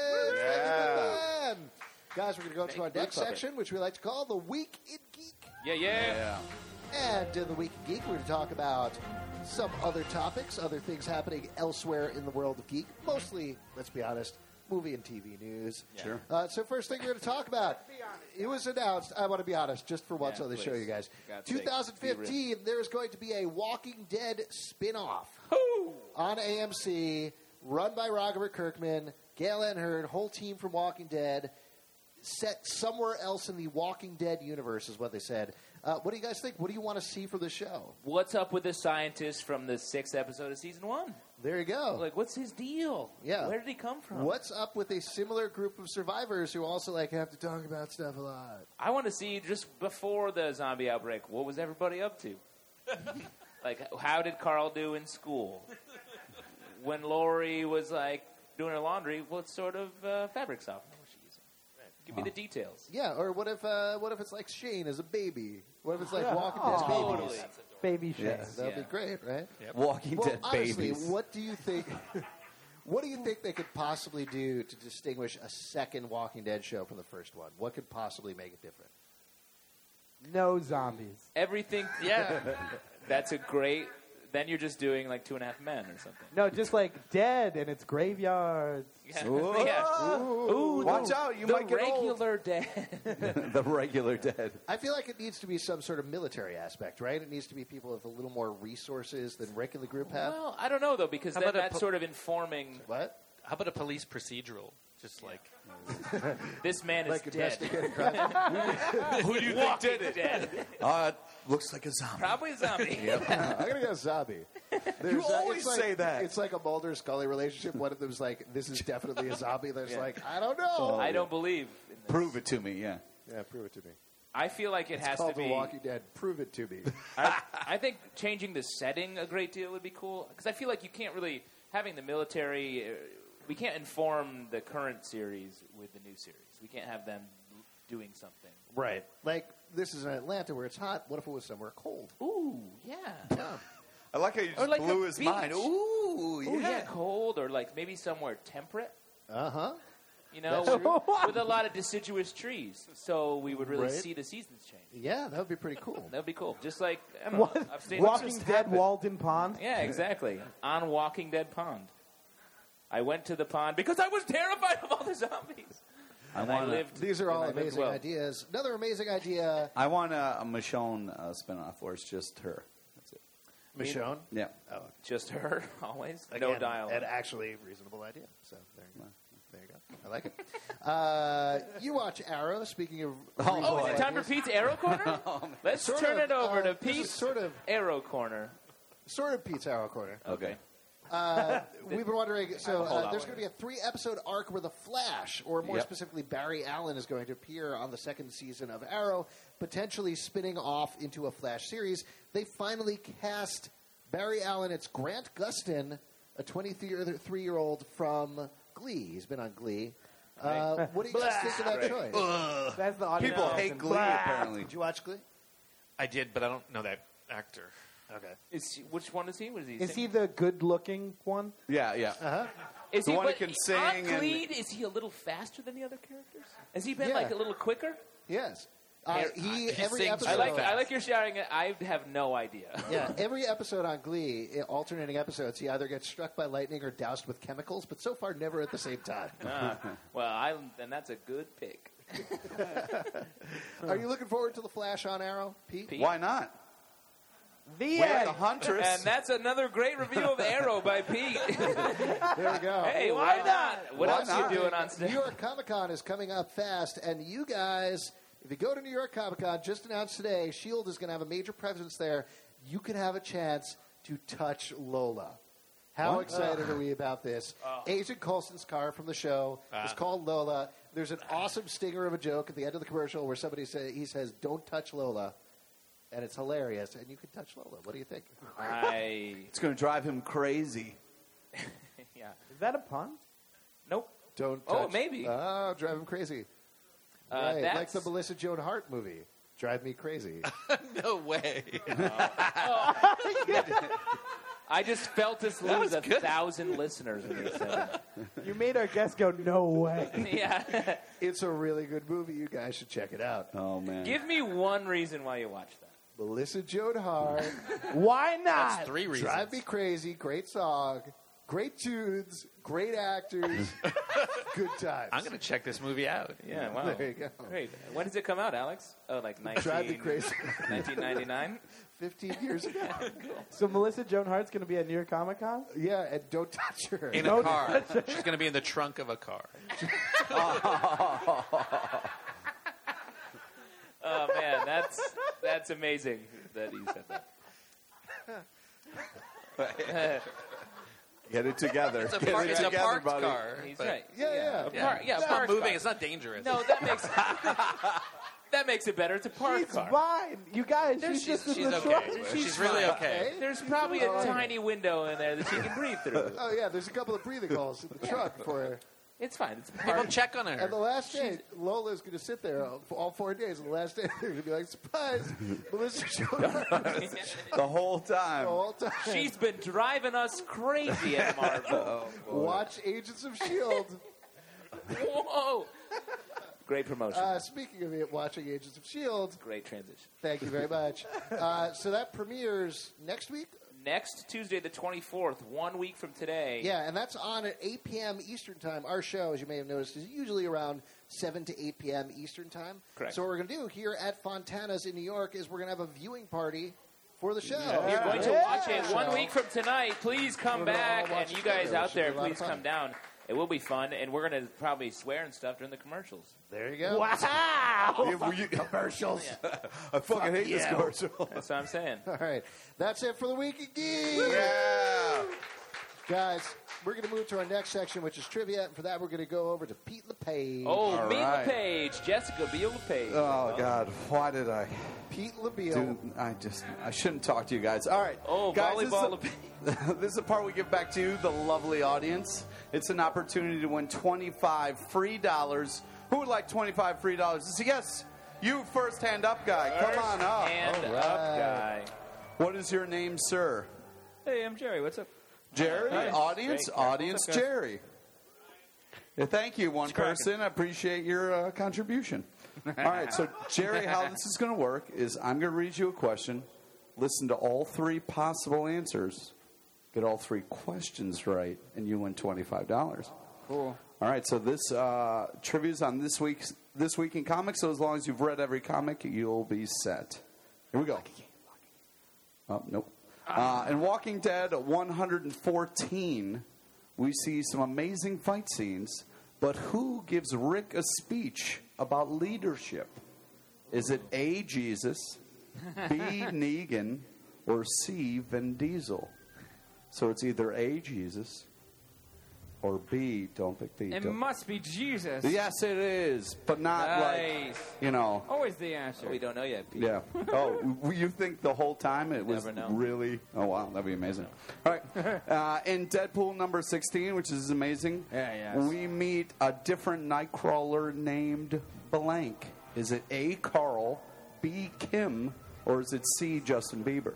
Yeah. Thank you, Ben. Guys, we're going to go to our Thank next you, Puppet. section, which we like to call the Week in Geek. Yeah, yeah. Yeah. And in the Week in Geek, we're going to talk about some other topics, other things happening elsewhere in the world of geek. Mostly, let's be honest, movie and T V news. Sure. Uh, so first thing we're going to talk about, it was announced, I want to be honest, just for once Yeah, on the please. show, you guys. God's sake, twenty fifteen, be there is going to be a Walking Dead spin-off Woo! on A M C, run by Robert Kirkman, Gail Ann Hurd, whole team from Walking Dead, set somewhere else in the Walking Dead universe, is what they said. Uh, what do you guys think? What do you want to see for the show? What's up with the scientist from the sixth episode of season one? There you go. Like, what's his deal? Yeah. Where did he come from? What's up with a similar group of survivors who also like have to talk about stuff a lot? I want to see just before the zombie outbreak. What was everybody up to? Like, how did Carl do in school? When Lori was like doing her laundry, what sort of uh, fabric softener was she using? Give me the details. Yeah, or what if uh, what if it's like Shane as a baby? What if it's like Walking Oh, Dead babies? Totally. Baby Shane. Yes. That'd Yeah. be great, right? Walking Well, Dead honestly, babies. what do you think? What do you think they could possibly do to distinguish a second Walking Dead show from the first one? What could possibly make it different? No zombies. Everything. Yeah. That's a great. Then you're just doing like Two and a Half Men or something. No, just like dead and it's graveyards. Yeah. Ooh. Yeah. Ooh, Watch the, out, you the might get old. regular dead. The regular dead. I feel like it needs to be some sort of military aspect, right? It needs to be people with a little more resources than regular group have. Well, I don't know though because How then about a that's po- sort of informing. What? How about a police procedural? Just like This man is Like dead. investigating crime? Who do you Walking did it? Dead. Uh, looks like a zombie. Probably a zombie. I'm gonna go zombie. There's, You uh, always it's like- say that. It's like a Mulder Scully relationship. One of them's like, "This is definitely a zombie." There's Yeah. like, "I don't know." I don't believe. In this. Prove it to me, yeah. Yeah, prove it to me. I feel like it It's has called to The be. Walking Dead. Prove it to me. I, I think changing the setting a great deal would be cool because I feel like you can't really having the military. Uh, we can't inform the current series with the new series. We can't have them doing something. Right. Like this is in Atlanta where it's hot. What if it was somewhere cold? Ooh, yeah. Yeah. I like how you just Or like blew a his beach. mind. Ooh, Ooh, yeah, cold or like maybe somewhere temperate. Uh huh. You know, That's with, with a lot of deciduous trees, so we would really Right. see the seasons change. Yeah, that would be pretty cool. That would be cool. Just like I don't know, What? I've seen Walking just Dead happen. Walden Pond? Yeah, exactly. On Walking Dead Pond. I went to the pond because I was terrified of all the zombies. I And I want lived. These are and all I lived amazing well. ideas. Another amazing idea, I want a, a Michonne uh, spinoff where it's just her. That's it. Michonne. Yeah. Oh, Just her, always. no again, dialogue. An actually reasonable idea. So there you go. There you go. I like it. Uh, you watch Arrow. Speaking of, Oh, is it time for Pete's Arrow Corner? Let's Sort turn of, it over uh, to this is Pete's sort of Arrow Corner. sort of Pete's Arrow Corner. Okay. Uh, we've been wondering. So Hold uh, on, there's wait. going to be a three-episode arc where the Flash, or more Yep. specifically Barry Allen, is going to appear on the second season of Arrow, potentially spinning off into a Flash series. They finally cast Barry Allen. It's Grant Gustin, a twenty-three-year-old from Glee. He's been on Glee. Uh, what do you guys think of that choice? That's the audio. People hate Glee, apparently. Did you watch Glee? I did, but I don't know that actor. Okay. Is he, which one is he? What is he? Is sing- he the good-looking one? Yeah, yeah. Uh-huh. Is the he one who but can sing On and- Glee, is he a little faster than the other characters? Has he been Yeah. like a little quicker? Yes. Uh, Here- he, he every sings episode. I like. fast. I like your shouting it. I have no idea. Yeah, every episode on Glee, i- alternating episodes, he either gets struck by lightning or doused with chemicals, but so far never at the same time. Ah, well, I then that's a good pick. Are you looking forward to the Flash on Arrow, Pete? Pete? Why not? The We have end. the Huntress. And that's another great review of Arrow by Pete. There we go. Hey, why not? What Why else not? you doing on New stage? York Comic Con is coming up fast, and you guys, if you go to New York Comic Con, just announced today, S H I E L D is going to have a major presence there. You could have a chance to touch Lola. How What? excited are we about this? Agent Coulson's car from the show is Ah. called Lola. There's an awesome stinger of a joke at the end of the commercial where somebody say he says, "Don't touch Lola," and it's hilarious. And you can touch Lola. What do you think? I It's going to drive him crazy. yeah. Is that a pun? Nope. Don't. Oh, touch. maybe. Oh, drive him crazy. Uh, right, like that's- the Melissa Joan Hart movie, "Drive Me Crazy." No way. I just felt us lose a thousand listeners when you said that. You made our guest go, no way. Yeah. It's a really good movie. You guys should check it out. Oh, man. Give me one reason why you watch that. Melissa Joan Hart, Why not? That's three reasons. "Drive Me Crazy," great song, great tunes, great actors, good times. I'm going to check this movie out. Yeah, wow. There you go. Great. When does it come out, Alex? Oh, like Drive Me Crazy. nineteen ninety-nine? Fifteen years ago. So Melissa Joan Hart's going to be at New York Comic Con? Yeah, and don't touch her. In No, a car. She's going to be in the trunk of a car. Oh, man, that's that's amazing that you said that. Get it together. It's a, Get park, it it's a together, parked buddy. car. He's but- right. Yeah, yeah. A Yeah, park, yeah, it's park not moving. car. It's not dangerous. No, that makes that makes it better. It's a park She's car. fine. You guys, she's, She's, just she's in the okay. truck. She's, really okay. There's probably a tiny window in there that she can breathe through. Oh, yeah, there's a couple of breathing holes in the truck for her. It's fine. It's a People park. check on And her. the last day, Lola's going to sit there all, for all four days. And the last day, they're going to be like, "Surprise, Melissa Joan Hart," The whole time. the whole time. She's been driving us crazy at Marvel. Watch Agents of S H I E L D Whoa! Great promotion. Uh, speaking of it, watching Agents of S H I E L D, Great transition. thank you very much. Uh, so that premieres next week? Next Tuesday, the twenty-fourth, one week from today. Yeah, and that's on at eight p.m. Eastern Time. Our show, as you may have noticed, is usually around seven to eight p.m. Eastern Time. Correct. So what we're going to do here at Fontana's in New York is we're going to have a viewing party for the show. If you're going to Yeah. watch it one week from tonight, please come We're gonna all back. watch And you it together, guys which out should be there, a lot of please fun. come down. It will be fun, and we're going to probably swear and stuff during the commercials. There you go. Wow. Yeah, you- Commercials. I fucking hate this yeah. commercial. That's what I'm saying. All right. That's it for the Week in Geek. Yeah. Guys, we're going to move to our next section, which is trivia. And for that, we're going to go over to Pete LePage. Oh, All Beat right. LePage, Jessica Biel LePage. Oh, God. Why did I Pete LaBeal. do... I just... I shouldn't talk to you guys. All right. Oh, guys, volleyball This is, a, this is the part we give back to you, the lovely audience. It's an opportunity to win twenty-five free dollars. Who would like twenty-five free dollars? It's a yes. You first hand up guy. Come on up. Hand All up, right. guy. What is your name, sir? Hey, I'm Jerry. What's up? Jerry, Nice. audience, Great. Careful. audience, What's up, guys? Jerry. Yeah, thank you, one cracking. person. I appreciate your uh, contribution. All right, so Jerry, how this is going to work is I'm going to read you a question, listen to all three possible answers, get all three questions right, and you win twenty-five dollars. Cool. All right, so this uh, trivia is on this week's this week in comics. So as long as you've read every comic, you'll be set. Here we go. Oh, nope. Uh, in Walking Dead one fourteen, we see some amazing fight scenes, but who gives Rick a speech about leadership? Is it A, Jesus, B, Negan, or C, Vin Diesel? So it's either A, Jesus, or B, don't pick B. It don't- must be Jesus. Yes, it is, but not like Nice. you know. Always the answer. We don't know yet, Pete. Yeah. Oh, w- you think the whole time it was Never know. really? Oh wow, that'd be amazing. All right. Uh, in Deadpool number sixteen, which is amazing, Yeah, yes. we meet a different Nightcrawler named blank. Is it A. Carl, B. Kim, or is it C. Justin Bieber?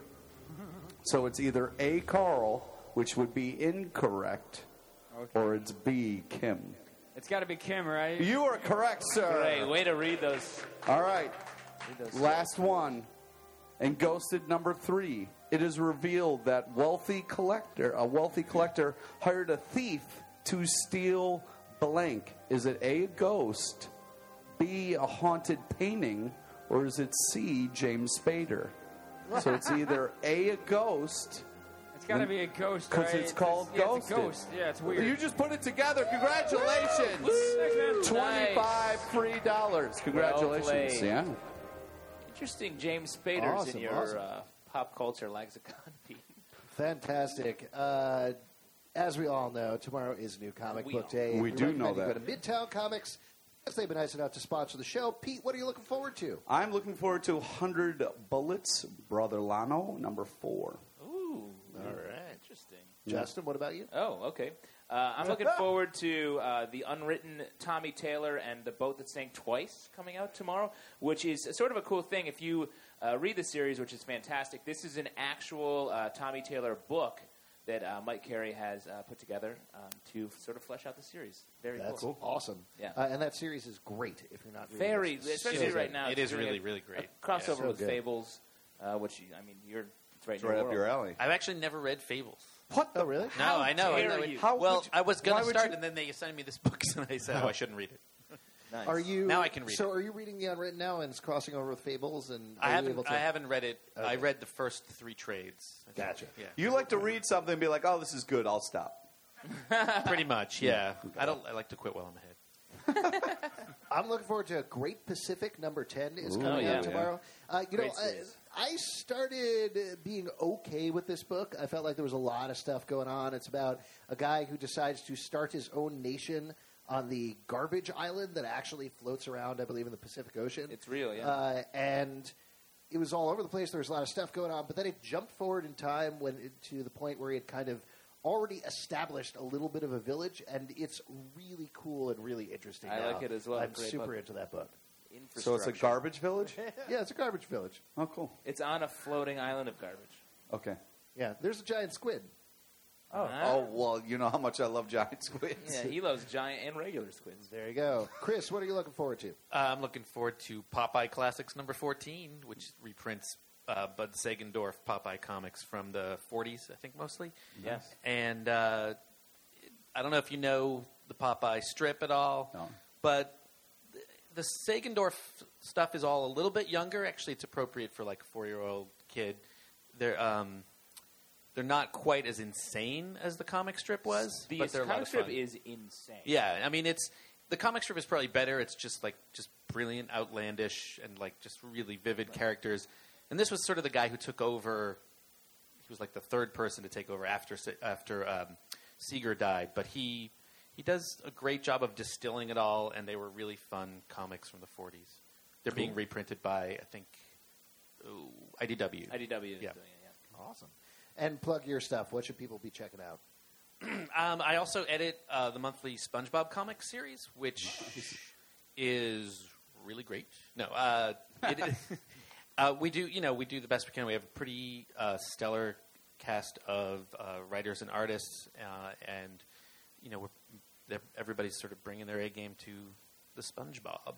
So it's either A. Carl, which would be incorrect, Okay. or it's B. Kim. It's got to be Kim, right? You are correct, sir. Great. Way to read those. All right. Read those Last one. And Ghosted number three. It is revealed that wealthy collector, a wealthy collector hired a thief to steal blank. Is it A, a ghost, B, a haunted painting, or is it C, James Spader? So it's either A, a ghost. It's got to be a ghost, 'Cause right? it's called yeah, it's a Ghosted. ghost. Yeah, it's weird. You just put it together. Congratulations. Thanks, man. Twenty-five free dollars. Congratulations. played. Yeah. Interesting James Spaders Awesome, in your awesome. uh, pop culture lexicon, Pete. Fantastic. Uh, as we all know, tomorrow is New Comic We Book all- Day. We do know recommend that. You go to Midtown Comics. Yes, they've been nice enough to sponsor the show. Pete, what are you looking forward to? I'm looking forward to one hundred Bullets, Brother Lano, number four. Ooh. All right. Interesting. Justin, what about you? Oh, okay. Uh, I'm looking forward to uh, the unwritten Tommy Taylor and the Boat That Sank Twice coming out tomorrow, which is sort of a cool thing. If you uh, read the series, which is fantastic, this is an actual uh, Tommy Taylor book that uh, Mike Carey has uh, put together um, to sort of flesh out the series. Very That's cool. awesome. Yeah. Uh, and that series is great if you're not reading Very, it. especially So right good. now. It it's is doing really, a- really great. A crossover Yeah. So with good. Fables, uh, which, you, I mean, you're it's right It's in right your up your world. alley. I've actually never read Fables. What? Oh, really? No, How I know. dare I know. you. How well, would you- I was going why to would start, you- and then they assigned me this book, and I said, "Oh, I shouldn't read it." Nice. Are you Now I can read So, it. are you reading the unwritten now, and it's crossing over with Fables? And I are you haven't. able to? I haven't read it. I Okay. read the first three trades. I think. Gotcha. Yeah, You like to read something and be like, oh, this is good, I'll stop. pretty much. Yeah, I don't. I like to quit while I'm ahead. I'm looking forward to Great Pacific number ten is Ooh, coming yeah. out tomorrow. Uh, you Great know, I, series. I started uh, being okay with this book. I felt like there was a lot of stuff going on. It's about a guy who decides to start his own nation on the garbage island that actually floats around, I believe, in the Pacific Ocean. It's real, yeah. Uh, and it was all over the place. There was a lot of stuff going on, but then it jumped forward in time when to the point where he had kind of already established a little bit of a village, and it's really cool and really interesting. I now. like it as well. I'm Great super book. into that book. So it's a garbage village? Yeah, it's a garbage village. Oh, cool. It's on a floating island of garbage. Okay. Yeah, there's a giant squid. Oh, Oh, well, you know how much I love giant squids. yeah, he loves giant and regular squids. There you go. Chris, what are you looking forward to? Uh, I'm looking forward to Popeye Classics number fourteen, which reprints uh, Bud Sagendorf Popeye comics from the forties, I think mostly. Yes. And uh, I don't know if you know the Popeye strip at all, No. but the, the Sagendorf stuff is all a little bit younger. Actually, it's appropriate for like a four-year-old kid. They're um, they're not quite as insane as the comic strip was, The but they're a lot comic of strip fun. is insane. Yeah, I mean it's the comic strip is probably better. It's just like just brilliant, outlandish, and like just really vivid characters. And this was sort of the guy who took over. He was like the third person to take over after Se- after um, Seeger died, but he he does a great job of distilling it all. And they were really fun comics from the forties. They're being reprinted by I think ooh, I D W. I D W is Yeah. doing it, yeah. Awesome. And plug your stuff. What should people be checking out? Um, I also edit uh, the monthly SpongeBob comic series, which is really great. No, uh, it, uh, we do. You know, we do the best we can. We have a pretty uh, stellar cast of uh, writers and artists, uh, and you know, we're, they're- everybody's sort of bringing their A game to the SpongeBob.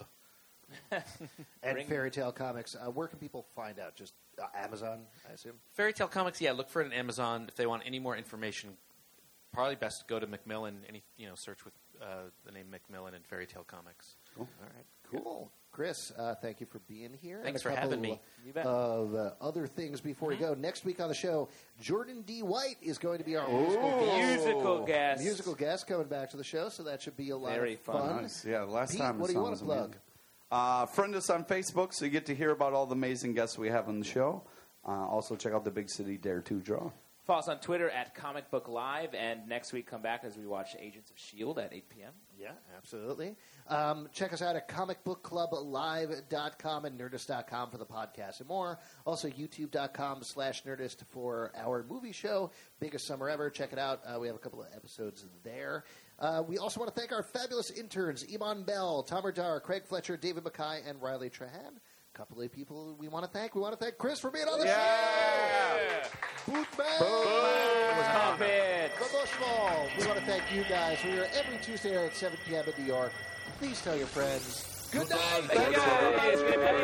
And Bring- Fairy Tale Comics. Uh, where can people find out? Just uh, Amazon, I assume? Fairy Tale Comics, yeah, look for it on Amazon. If they want any more information, probably best to go to Macmillan. Any you know, search with uh, the name Macmillan and Fairy Tale Comics. All right, cool. Chris, uh, thank you for being here. Thanks and a for having couple me. You bet. Of uh, other things before we go. Next week on the show, Jordan D. White is going to be our musical guest. Musical guest. Musical guest coming back to the show, so that should be a lot Very of fun. fun. Nice. Yeah, last Pete, time what the do you song want was to plug? amazing. Uh, friend us on Facebook so you get to hear about all the amazing guests we have on the show. Uh, also, check out the Big City Dare two draw. Follow us on Twitter at Comic Book Live, and next week come back as we watch Agents of S H I E L D at eight p.m. Yeah, absolutely. Um, check us out at comic book club live dot com and nerdist dot com for the podcast and more. Also, youtube dot com slash nerdist for our movie show, Biggest Summer Ever. Check it out. Uh, we have a couple of episodes there. Uh, we also want to thank our fabulous interns, Iman Bell, Tom Ardar, Craig Fletcher, David Mackay, and Riley Trahan. A couple of people we want to thank. We want to thank Chris for being on the Yeah! show. Booth Man. Stop it. Babushmal. We want to thank you guys. We're here every Tuesday at seven p.m. in New York. Please tell your friends. Good night. Thank you guys. Good night.